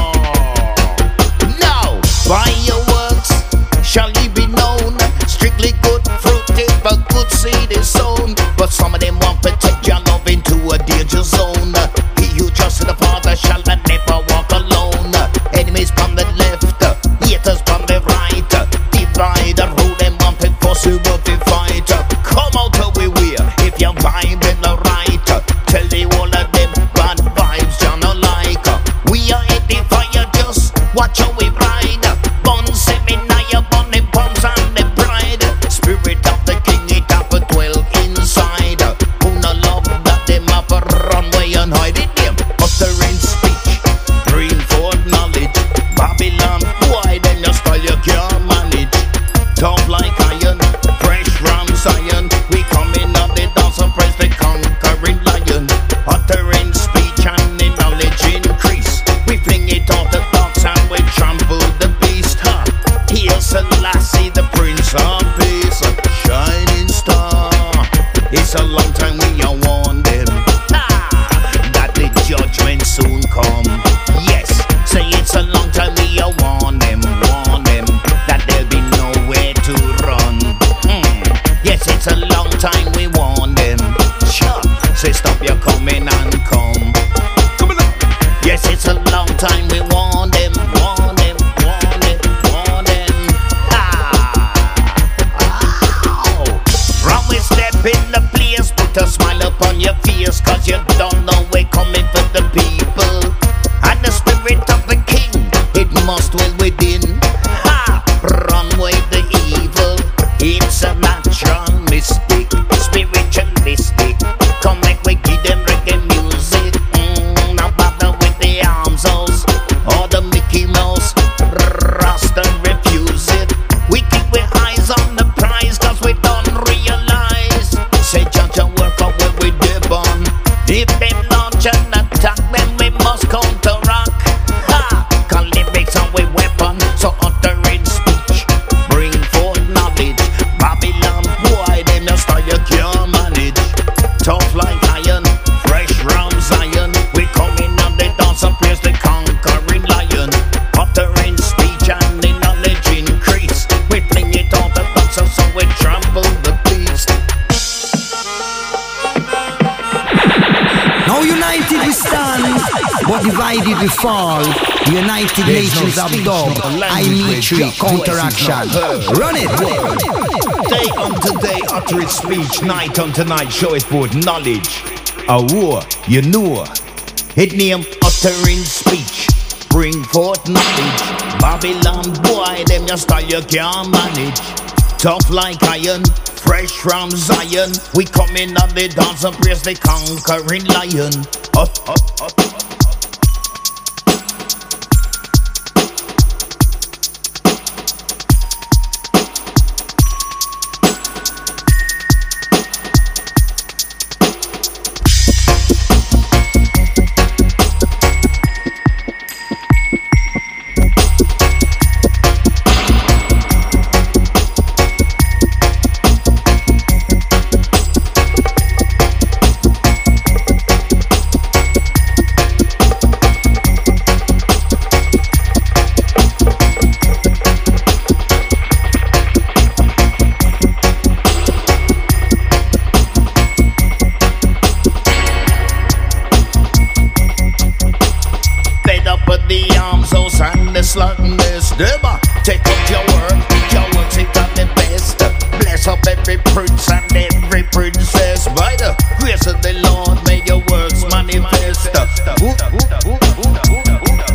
Now, by your works shall ye be known. Strictly good fruit if a good seed is sown. But some of them want to take your love into a danger zone. He who trusts in the Father shall not never walk alone. Enemies from the left, haters from the right. Divide and rule them up impossible to fight. Come out of we will if you vibe in the right. Tell the whole of them bad vibes you no like. We are at the fire, just watch how we ride. Bun semi-naya, bun the pumps and the pride. Spirit of the king, it have a dwell inside. Who no love that them have a runway and hide it them. Uttering speech, bring forth knowledge. Babylon, boy, then your style you can't manage. Tough like iron, fresh from Zion. We come in on the dance and praise the conquering lion. Uttering speech and the knowledge increase. We fling it on the dogs and we trample the beast. Ha! Hail Selassie, the Prince of Peace. Shining star. It's a long time we are warned them. Ha! That the judgment soon come. Yes, say it's a long time we are warned them, warn them that there'll be nowhere to run. Hmm. Yes, it's a long time we warn them. Sure, say stop your coming and come. Yes, it's a long time we warn them, warn them, warn them, warn them. Ah. Ow. From we step in the place, put a smile upon your face, cause you don't know we're coming for the people. And the spirit of the king, it must dwell within. Ha! Run away the evil. It's a natural mystic, spiritualistic. Come make we give them United we stand, but divided we fall. The United Nations of Dub, I meet you, counteraction. Run it! Day unto day utter its speech, night unto night show it forth knowledge. A war, you know. It name uttering speech, bring forth knowledge. Babylon boy, them your style you can't manage. Tough like iron, fresh from Zion. We come in on the dance and praise the conquering lion. Up, up, up, up. Sluggishness, never take out your work, your work take out the best. Bless up every prince and every princess. By the grace of the Lord, may your works manifest. Ooh, ooh, ooh, ooh, ooh, ooh.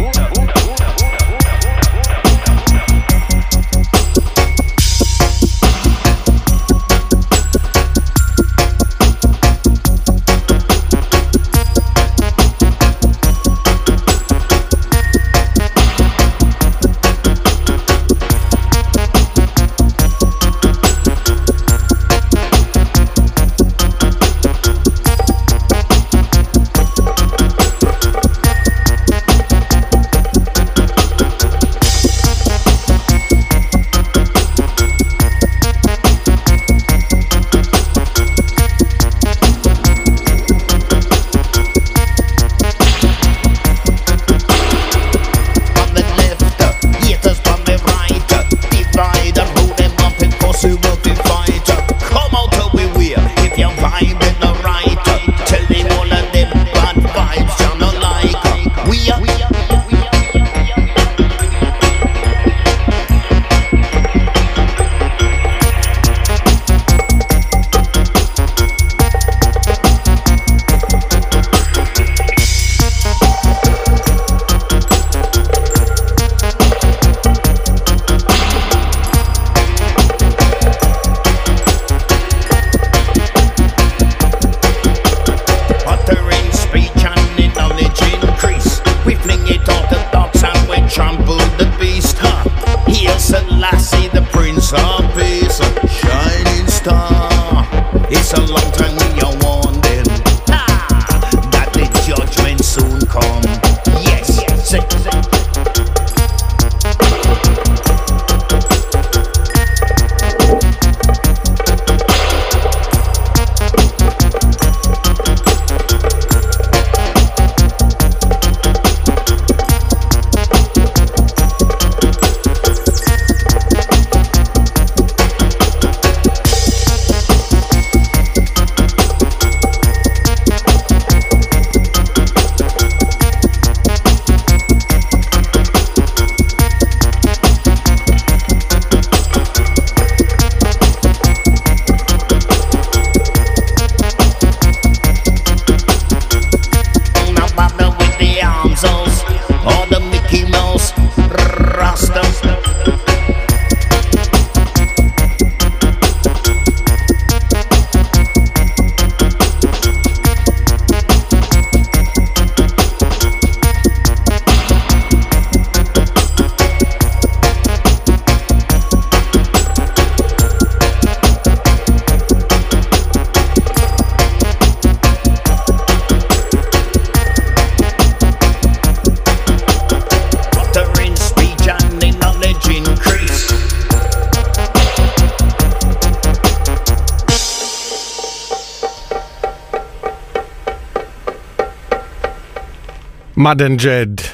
Madden Dread,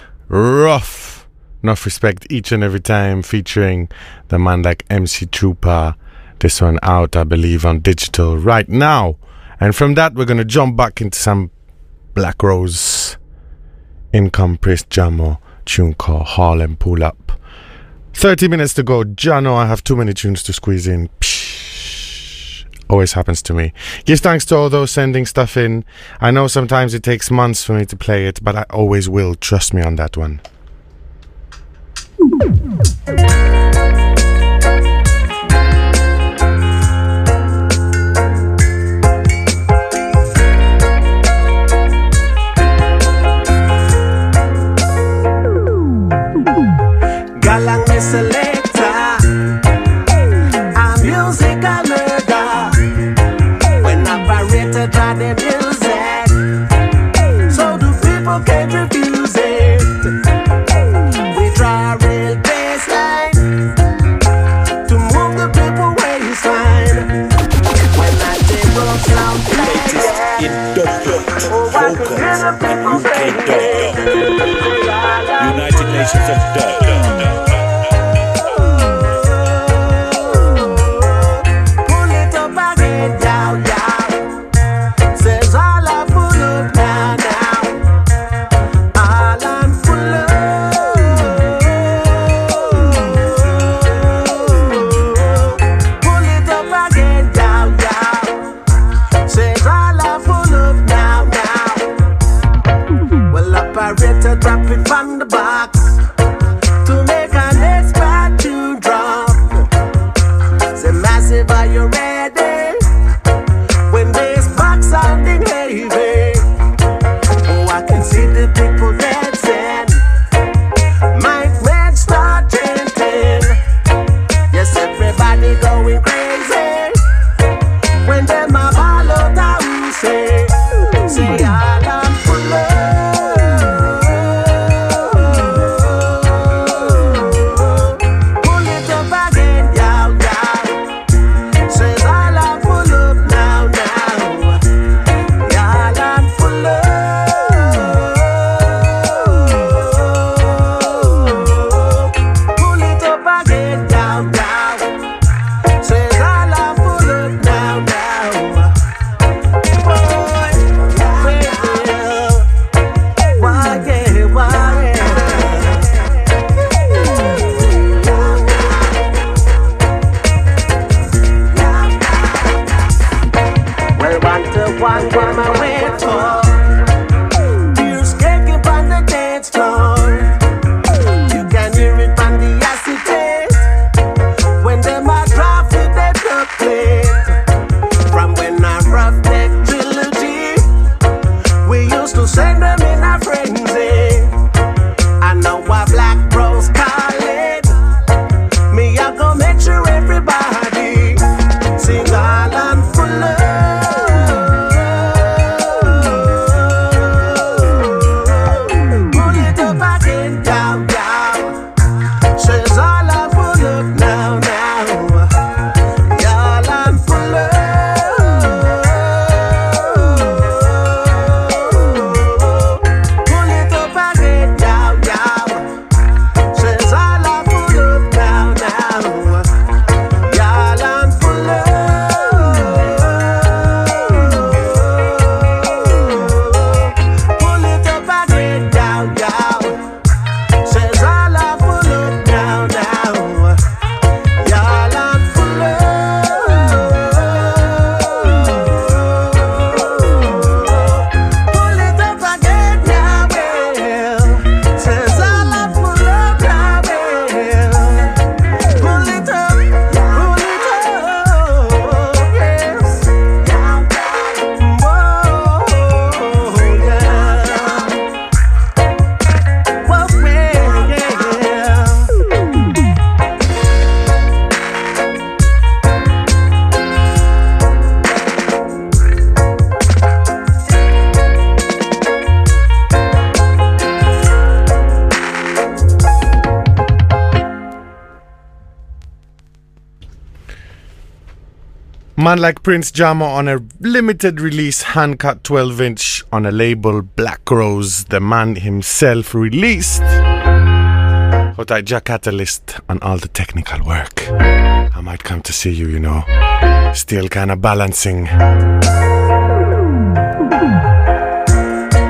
rough. Enough respect each and every time, featuring the man like M C Trooper. This one out, I believe, on digital right now. And from that, we're going to jump back into some Black Rose. Income Prince Jamo. Tune called Harlem Pull Up. thirty minutes to go. Jano, I have too many tunes to squeeze in. Psh, always happens to me. Give thanks to all those sending stuff in. I know sometimes it takes months for me to play it, but I always will. Trust me on that one. Galang me selector, a musical murder. When operator try the music, so do people can't refuse it. We try a real baseline to move the people waistline. When I take up sound play, oh I can hear the people say, United Nations of Dub. Drop it from the box to make our next bad tune drop. Say massive, are you ready? When this box sounding heavy, oh I can see the people dancing. Mic men start chanting. Yes, everybody going crazy. When them a ball out a who say, say all I'm full of. Man like Prince Jamo on a limited release hand-cut twelve inch on a label Black Rose. The man himself released. Hotai Jack Catalyst on all the technical work. I might come to see you, you know. Still kinda balancing.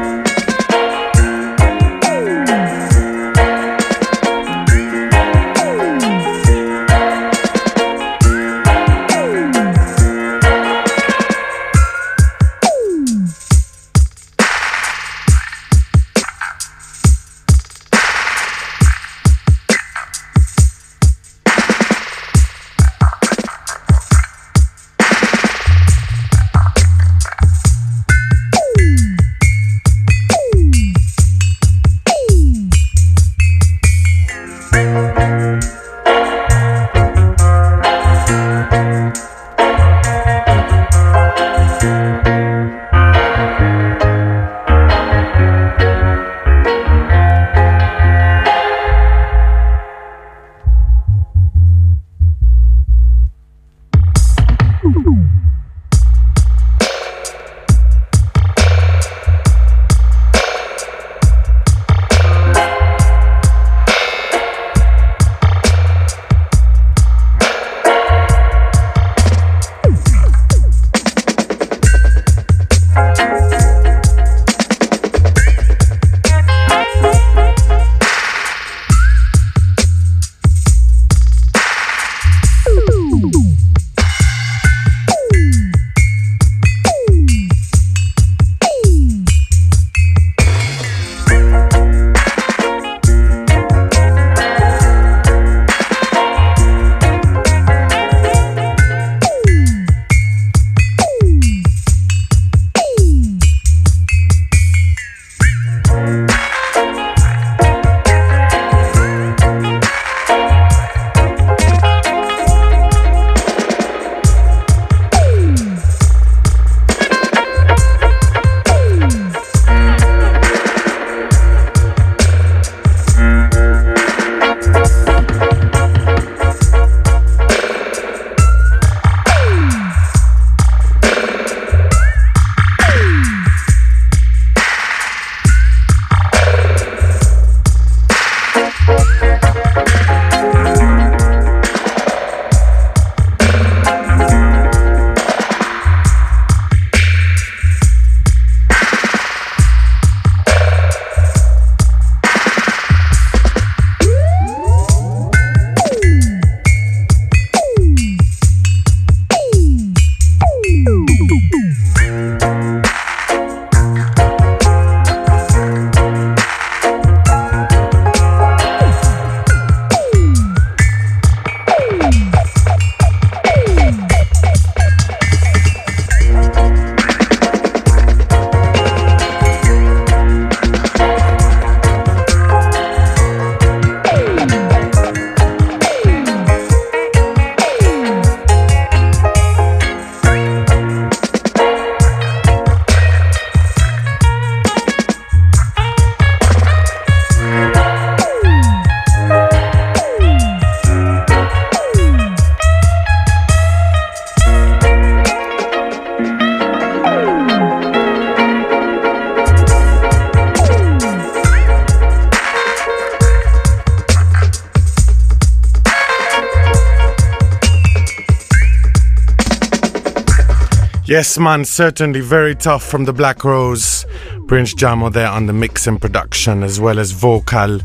Yes, man, certainly very tough from the Black Rose. Prince Jamo there on the mix and production as well as vocal.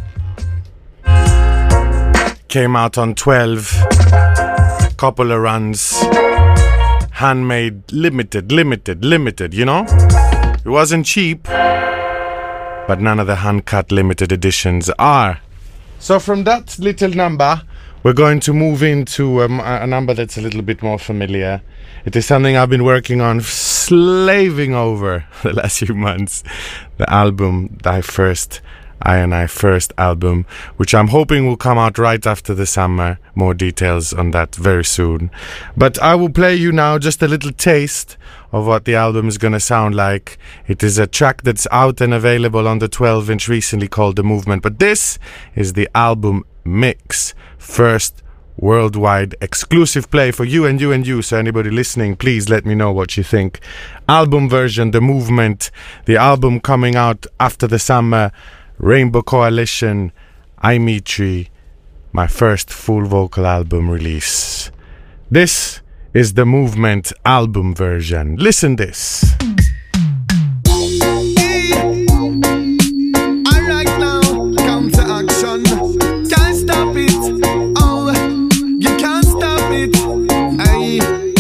Came out on twelve. Couple of runs. Handmade, limited, limited, limited, you know? It wasn't cheap, but none of the hand-cut limited editions are. So from that little number, we're going to move into um, a number that's a little bit more familiar. It is something I've been working on, slaving over the last few months. The album, Thy First, I and I First album, which I'm hoping will come out right after the summer. More details on that very soon. But I will play you now just a little taste of what the album is going to sound like. It is a track that's out and available on the twelve inch recently called The Movement. But this is the album mix. First worldwide exclusive play for you and you and you. So anybody listening, please let me know what you think. Album version, The Movement. The album coming out after the summer. Rainbow Coalition, Imetri, my first full vocal album release. This is the Movement album version. Listen this. Alright now, come to action. Can't stop it. Oh, you can't stop it. Hey,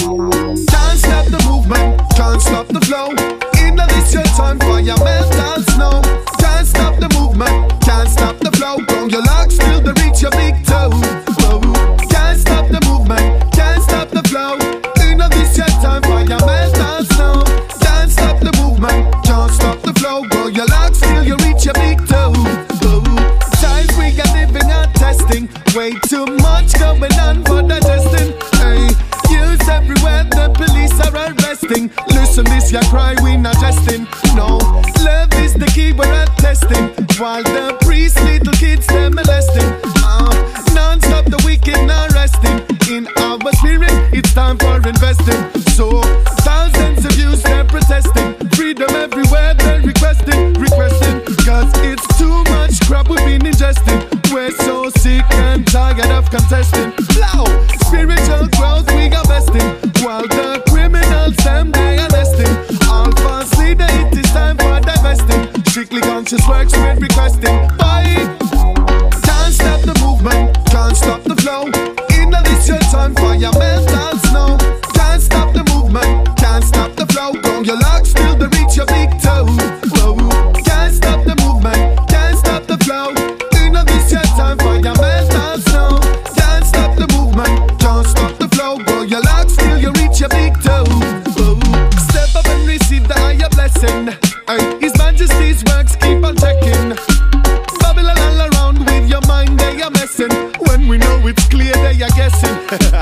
can't stop the movement. Can't stop the flow. In this your time for your mental snow. Can't stop the movement. Can't stop the flow. From your lock still to reach your big toe. Whoa. Can't stop the movement. Can't stop the flow. In this your time for your mental snow. Can't stop the movement. Can't stop the flow. Go your lock still you reach your big toe. Whoa. Times we are living and testing. Way too much going on for digesting. Hey, use everywhere the police are arresting. Listen this your cry we not jesting. No, love is the key we're testing. While the priests little kids they're molesting. Uh, non-stop the wicked not resting. In our spirit it's time for investing. So thousands of youths they're protesting. Freedom everywhere they're requesting. Requesting cause it's too much crap we've been ingesting. We're so sick and tired of contesting. Low spiritual growth we are vesting. While the criminals them they are arresting. All false leader it is time for divesting. Strictly conscious works we're requesting. Bye. Can't stop the movement. Can't stop the flow. In this your time for your mental snow. Can't stop the movement. Can't stop the flow. Go your lock still to reach your big toe. Whoa. Can't stop the movement. Can't stop the flow. In this your time for your mental snow. Can't stop the movement. Can't stop the flow. Go your lock still you reach your big toe. Whoa. Step up and receive the higher blessing. Hey, His Majesty's works keep on checking. Babylon all around with your mind they are messing. When we know it's clear they are guessing.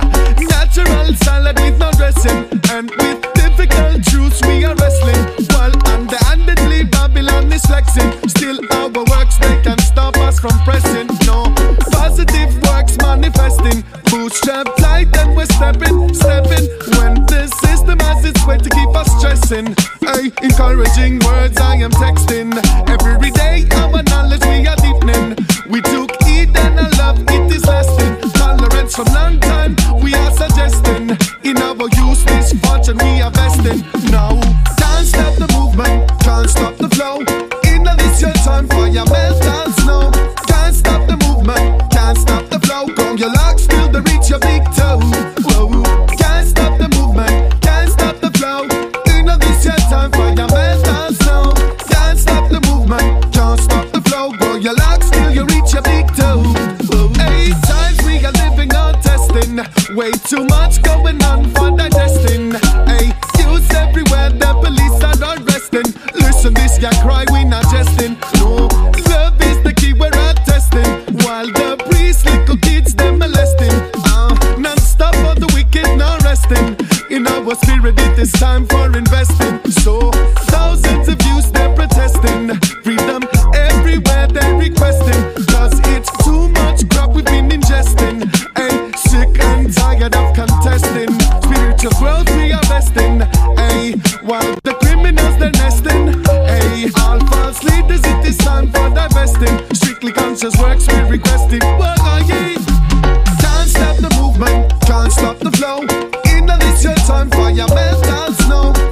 Natural salad with no dressing. And with difficult truths we are wrestling. While underhandedly Babylon is flexing. Still our works they can stop us from pressing. No, positive works manifesting. Bootstrap tight and we're stepping, stepping. When the system has its way to keep us stressing. Hey, encouraging words I am texting. Every day our knowledge we are deepening. We took heed and our love it is lasting. Tolerance from long time we are suggesting. In our use this fortune we are vesting. Now, can't stop the movement. Can't stop the flow. In this your time for your mental snow. Can't stop the movement. Can't stop the flow. Go your lock still to reach your big toe. Whoa. Can't stop the movement. Can't stop the flow. In this your time for your mental snow. Can't stop the movement. Can't stop the flow. Go your lock still you reach your big toe. Whoa. Eight times we are living on testing. Way too much going on for digesting. Hey, use everywhere the police are arresting. Listen this your cry we not jesting. No, love is the key we're testing. While the priests little kids them molesting. Uh, non-stop for the wicked not resting. In our spirit it is time for investing. So thousands of youths they're protesting. Freedom everywhere they're requesting. Cause it's too much crap we've been ingesting. Hey, sick and tired of contesting. Spiritual growth we are vesting. Hey, while the criminals they're nesting. Hey, all false leaders it is time for divesting. Strictly conscious works we're requesting. Well, oh, yeah. Can't stop the movement. Can't stop the flow. In this your time for your mental snow.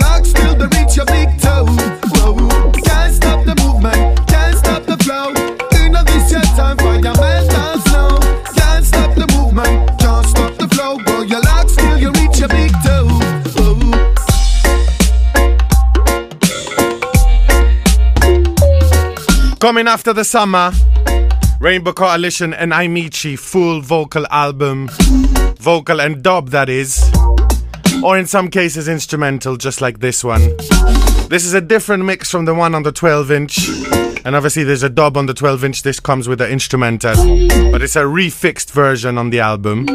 locks till they reach your big toe. Whoa. Can't stop the movement, can't stop the flow. In a this your time for your mental snow. Can't stop the movement, can't stop the flow. Go your locks till you reach your big toe. Whoa. Coming after the summer, Rainbow Coalition and Imici full vocal album, vocal and dub that is, or in some cases instrumental, just like this one. This is a different mix from the one on the twelve inch, and obviously there's a dub on the twelve inch. This comes with the instrumental, but it's a refixed version on the album.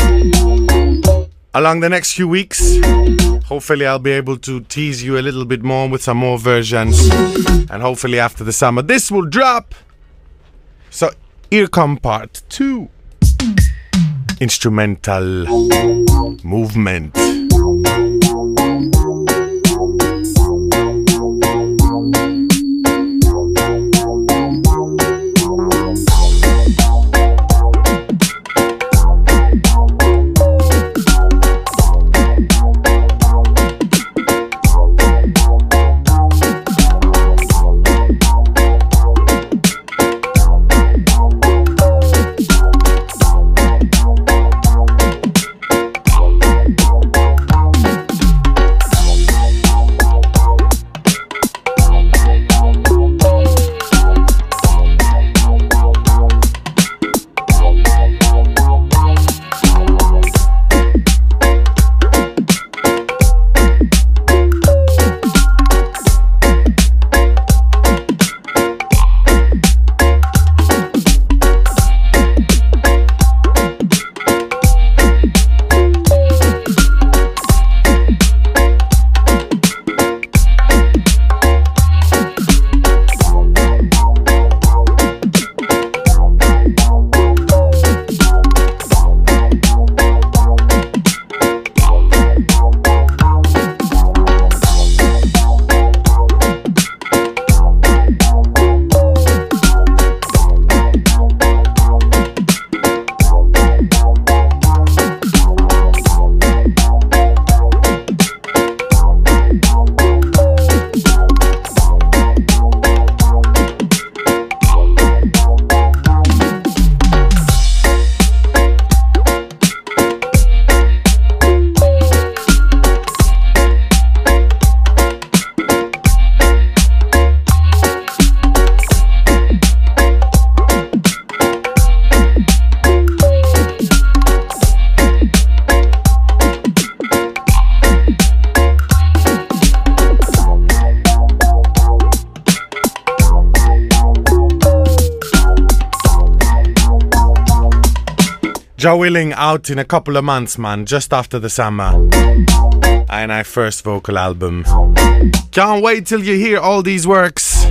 Along the next few weeks, hopefully I'll be able to tease you a little bit more with some more versions, and hopefully after the summer this will drop. So here come part two. Instrumental movement. Jah Willing out in a couple of months, man, just after the summer. And our first vocal album. Can't wait till you hear all these works.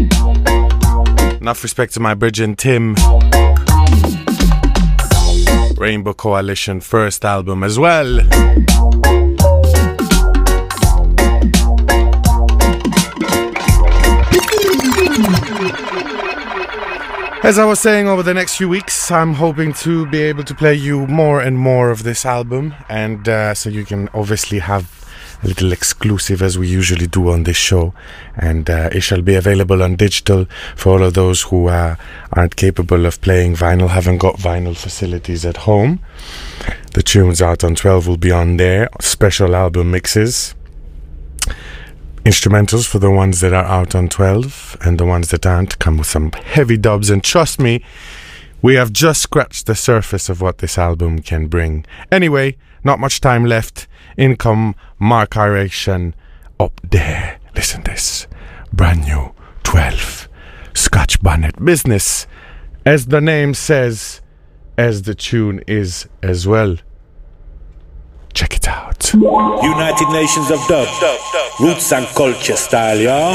Enough respect to my Bridget Tim. Rainbow Coalition first album as well. As I was saying, over the next few weeks, I'm hoping to be able to play you more and more of this album, and uh, so you can obviously have a little exclusive as we usually do on this show, and uh, it shall be available on digital for all of those who uh, aren't capable of playing vinyl, haven't got vinyl facilities at home. The tunes out on twelve will be on there, special album mixes. Instrumentals for the ones that are out on twelve, and the ones that aren't come with some heavy dubs, and trust me, we have just scratched the surface of what this album can bring. Anyway, not much time left. In come Mark Iration up there. Listen this, brand new twelve, Scotch Bonnet Business, as the name says, as the tune is as well. Check it out. United Nations of Dub, roots and culture style, yeah.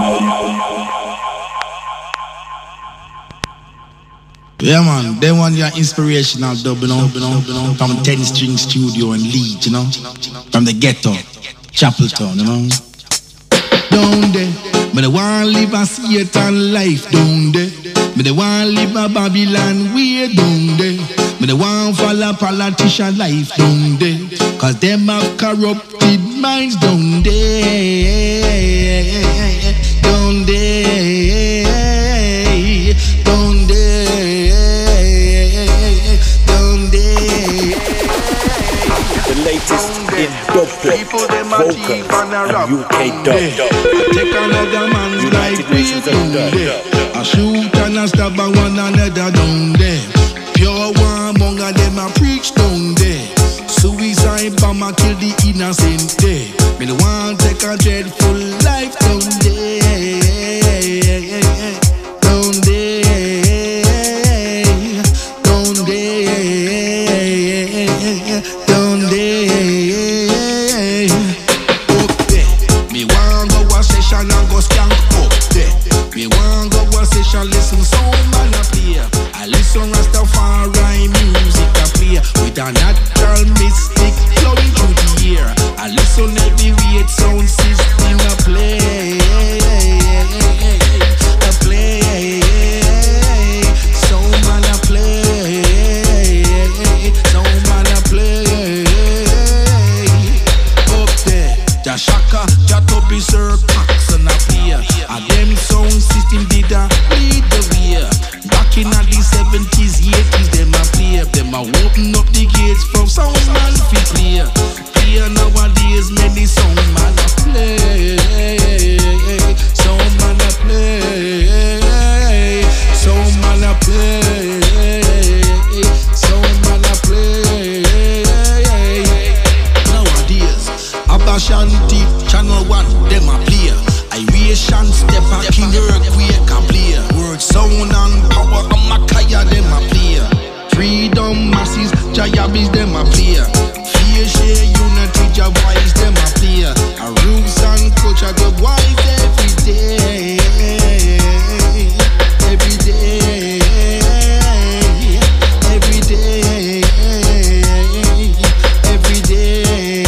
Yeah, man, they want your inspirational dub, you know, you know, you know, from ten string studio in Leeds, you know, from the ghetto, Chapeltown, you know. Down there, but they want to live a Satan life, down there. But they want to live a Babylon way, down there. But they want to follow politician life, down there. Cause them have corrupt corrupted minds down there, down there, down there, down there. The latest in dubplate, vocals, and U K dub. Take another man's life, we down there. A shoot and a stab and one another down there. Pure one among them a preach down there. Suicide bomber kill the innocent there. Me the one take a dreadful life down there, down there, down there, down there. Up there, me want go a session and go skank up there. Me want go a session listen sound man a play. I listen Rastafari music a play with a natural mystic flowing through the air. I listen every weird sound system a play, a play, sound man a play, sound man a play. Up there, the Shaka, Jatobi, Sir Cox and a play. And them sound system did a lead the way. Back in the seventies, eighties, them a play. Them a open up the gates from sound man fi play. Play nowadays, many sound man a play. Sound man a play. Sound man a play. Sound man a play. Nowadays, Abashanti, Channel One, them a play. Iration, Step and King Earthquake a play. Word, sound and power, Amakaya, them a play. Freedom, masses, Jayabis, them a play. Fear, share, unity, Jawais, them a play. A roots and culture, the wise every day. Every day. Every day. Every day.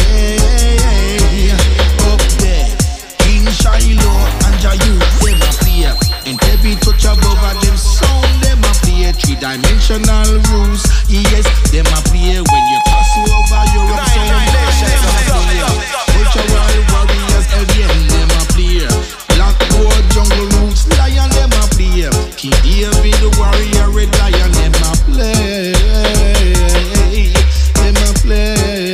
Up there, King Shiloh and Jayu, them a play. And every touch above them sound, them a play. Three-dimensional rules, yes, them a play. When you pass over Europe, sound, them a play. Cultural warriors, again, them a play. Black gold, jungle roots, lion, them a play. King David, the warrior, red lion, them a play. Them a play.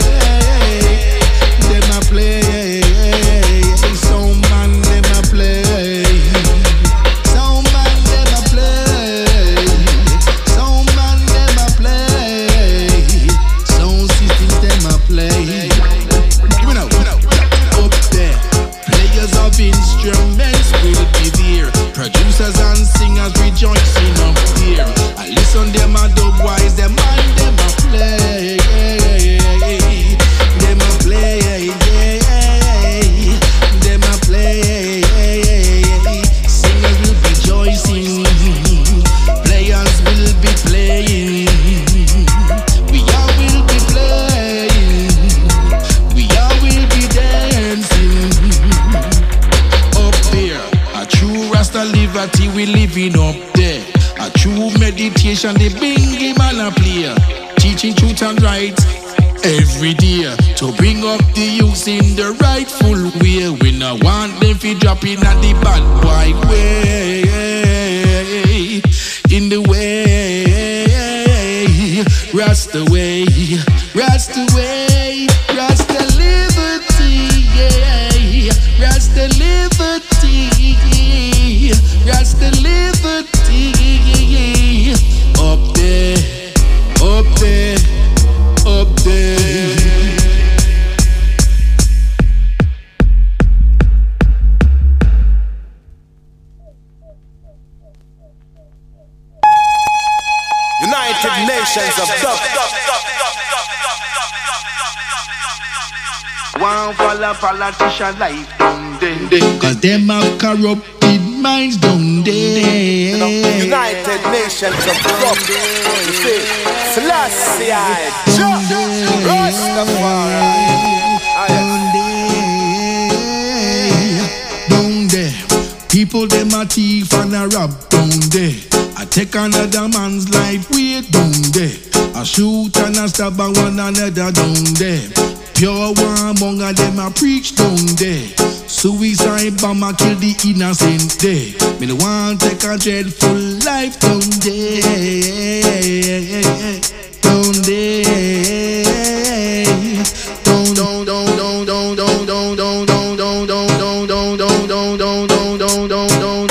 Them a play. Sound man, them a play. Sound man, them a play. Sound man, them a play. Sound systems, them a play. Give me now, give me now. Up there, players of instruments will be there. Producers and singers rejoicing up there. I listen them a dub wise, them and them a play. Them a play, them a play. Singers will be rejoicing, players will be playing. We all will be playing, we all will be dancing. Up there, a true Rasta liberty we living up there. A true meditation, the bingy man a play. Teaching truth and right every day to bring up the youth in the rightful way. We no want them fi drop in at the bad boy way. In the way, Rasta way, Rasta way, Rasta liberty, yeah. Rasta liberty, Rasta liberty. Up there, up there, up there. United Nations of Dub. One follow politician life down there. Cause them have corrupted minds down there. United Nations of Dub. You see, Selassie, Rastafari. Down there, people them a thief and a rob down there. I take another man's life way down there. I shoot and I stab and one another down there. Pure one among them a preach down there. Suicide bomber kill the innocent there. Me no want take a dreadful life down there. Down there. Down down down down down down down down down down down down down down down down down down down.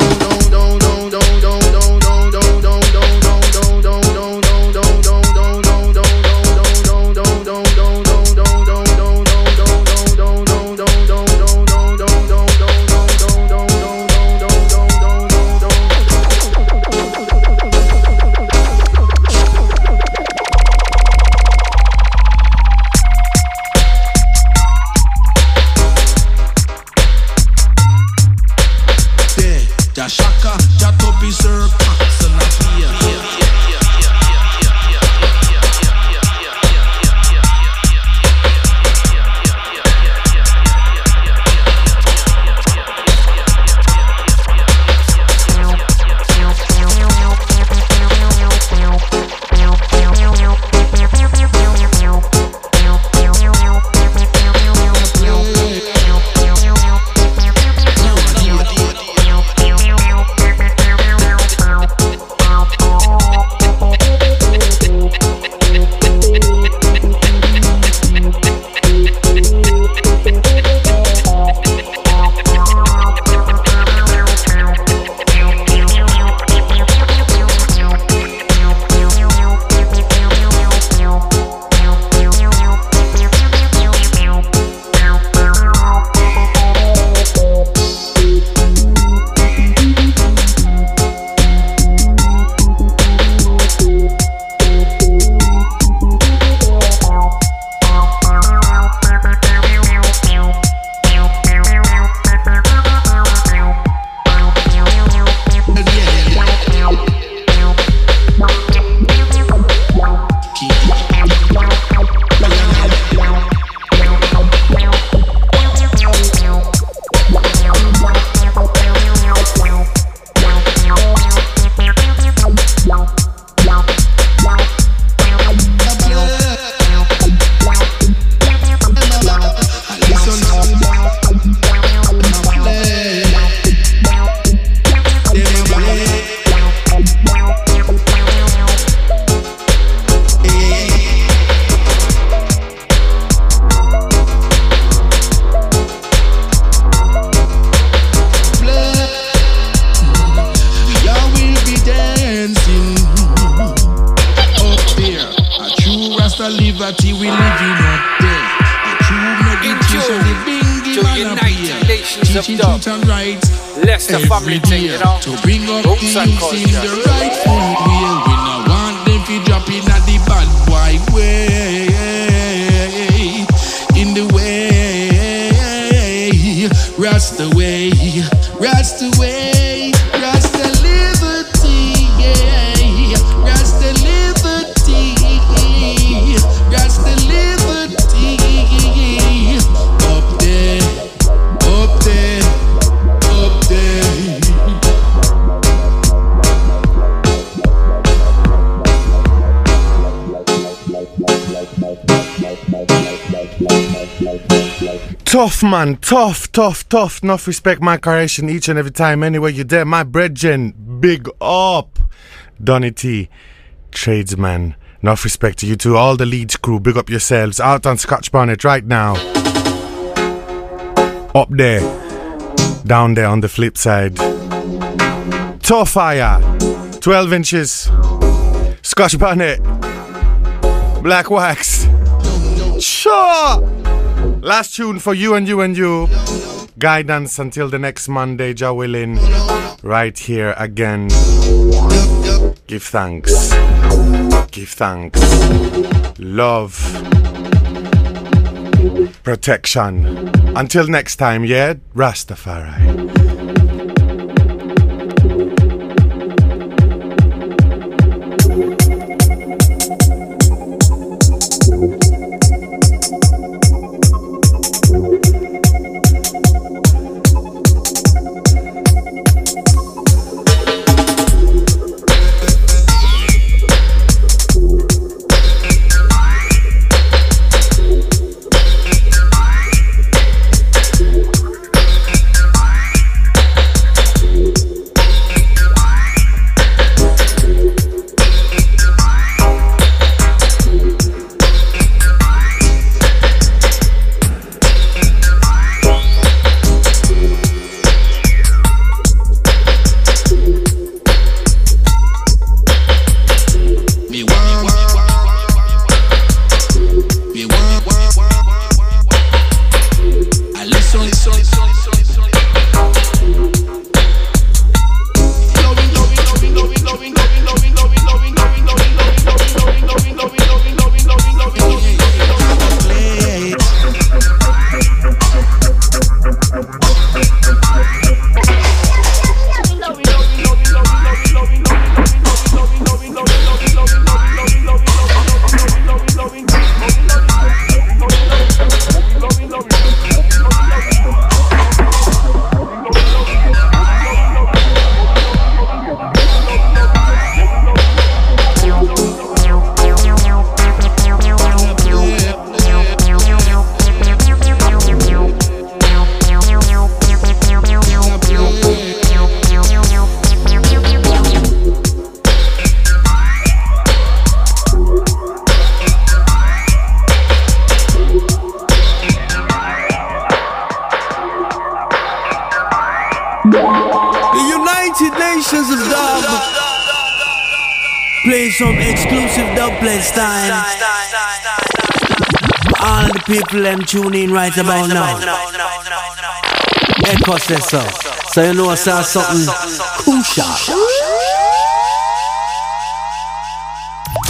Tough man, tough, tough, tough. Enough respect my creation each and every time. Anywhere you're there, my brethren, big up. Donny T, tradesman. Enough respect to you too. All the Leeds crew, big up yourselves. Out on Scotch Bonnet right now. Up there, down there on the flip side. Tough fire, twelve inches. Scotch Bonnet, Black Wax. Sure. Last tune for you and you and you. Guidance until the next Monday, Jah willing. Right here again. Give thanks. Give thanks. Love. Protection. Until next time, yeah? Rastafari. United Nations of Dub. Play some exclusive dubplate style. All the people them tune in right about now. Echo says so. So you know I saw something crucial.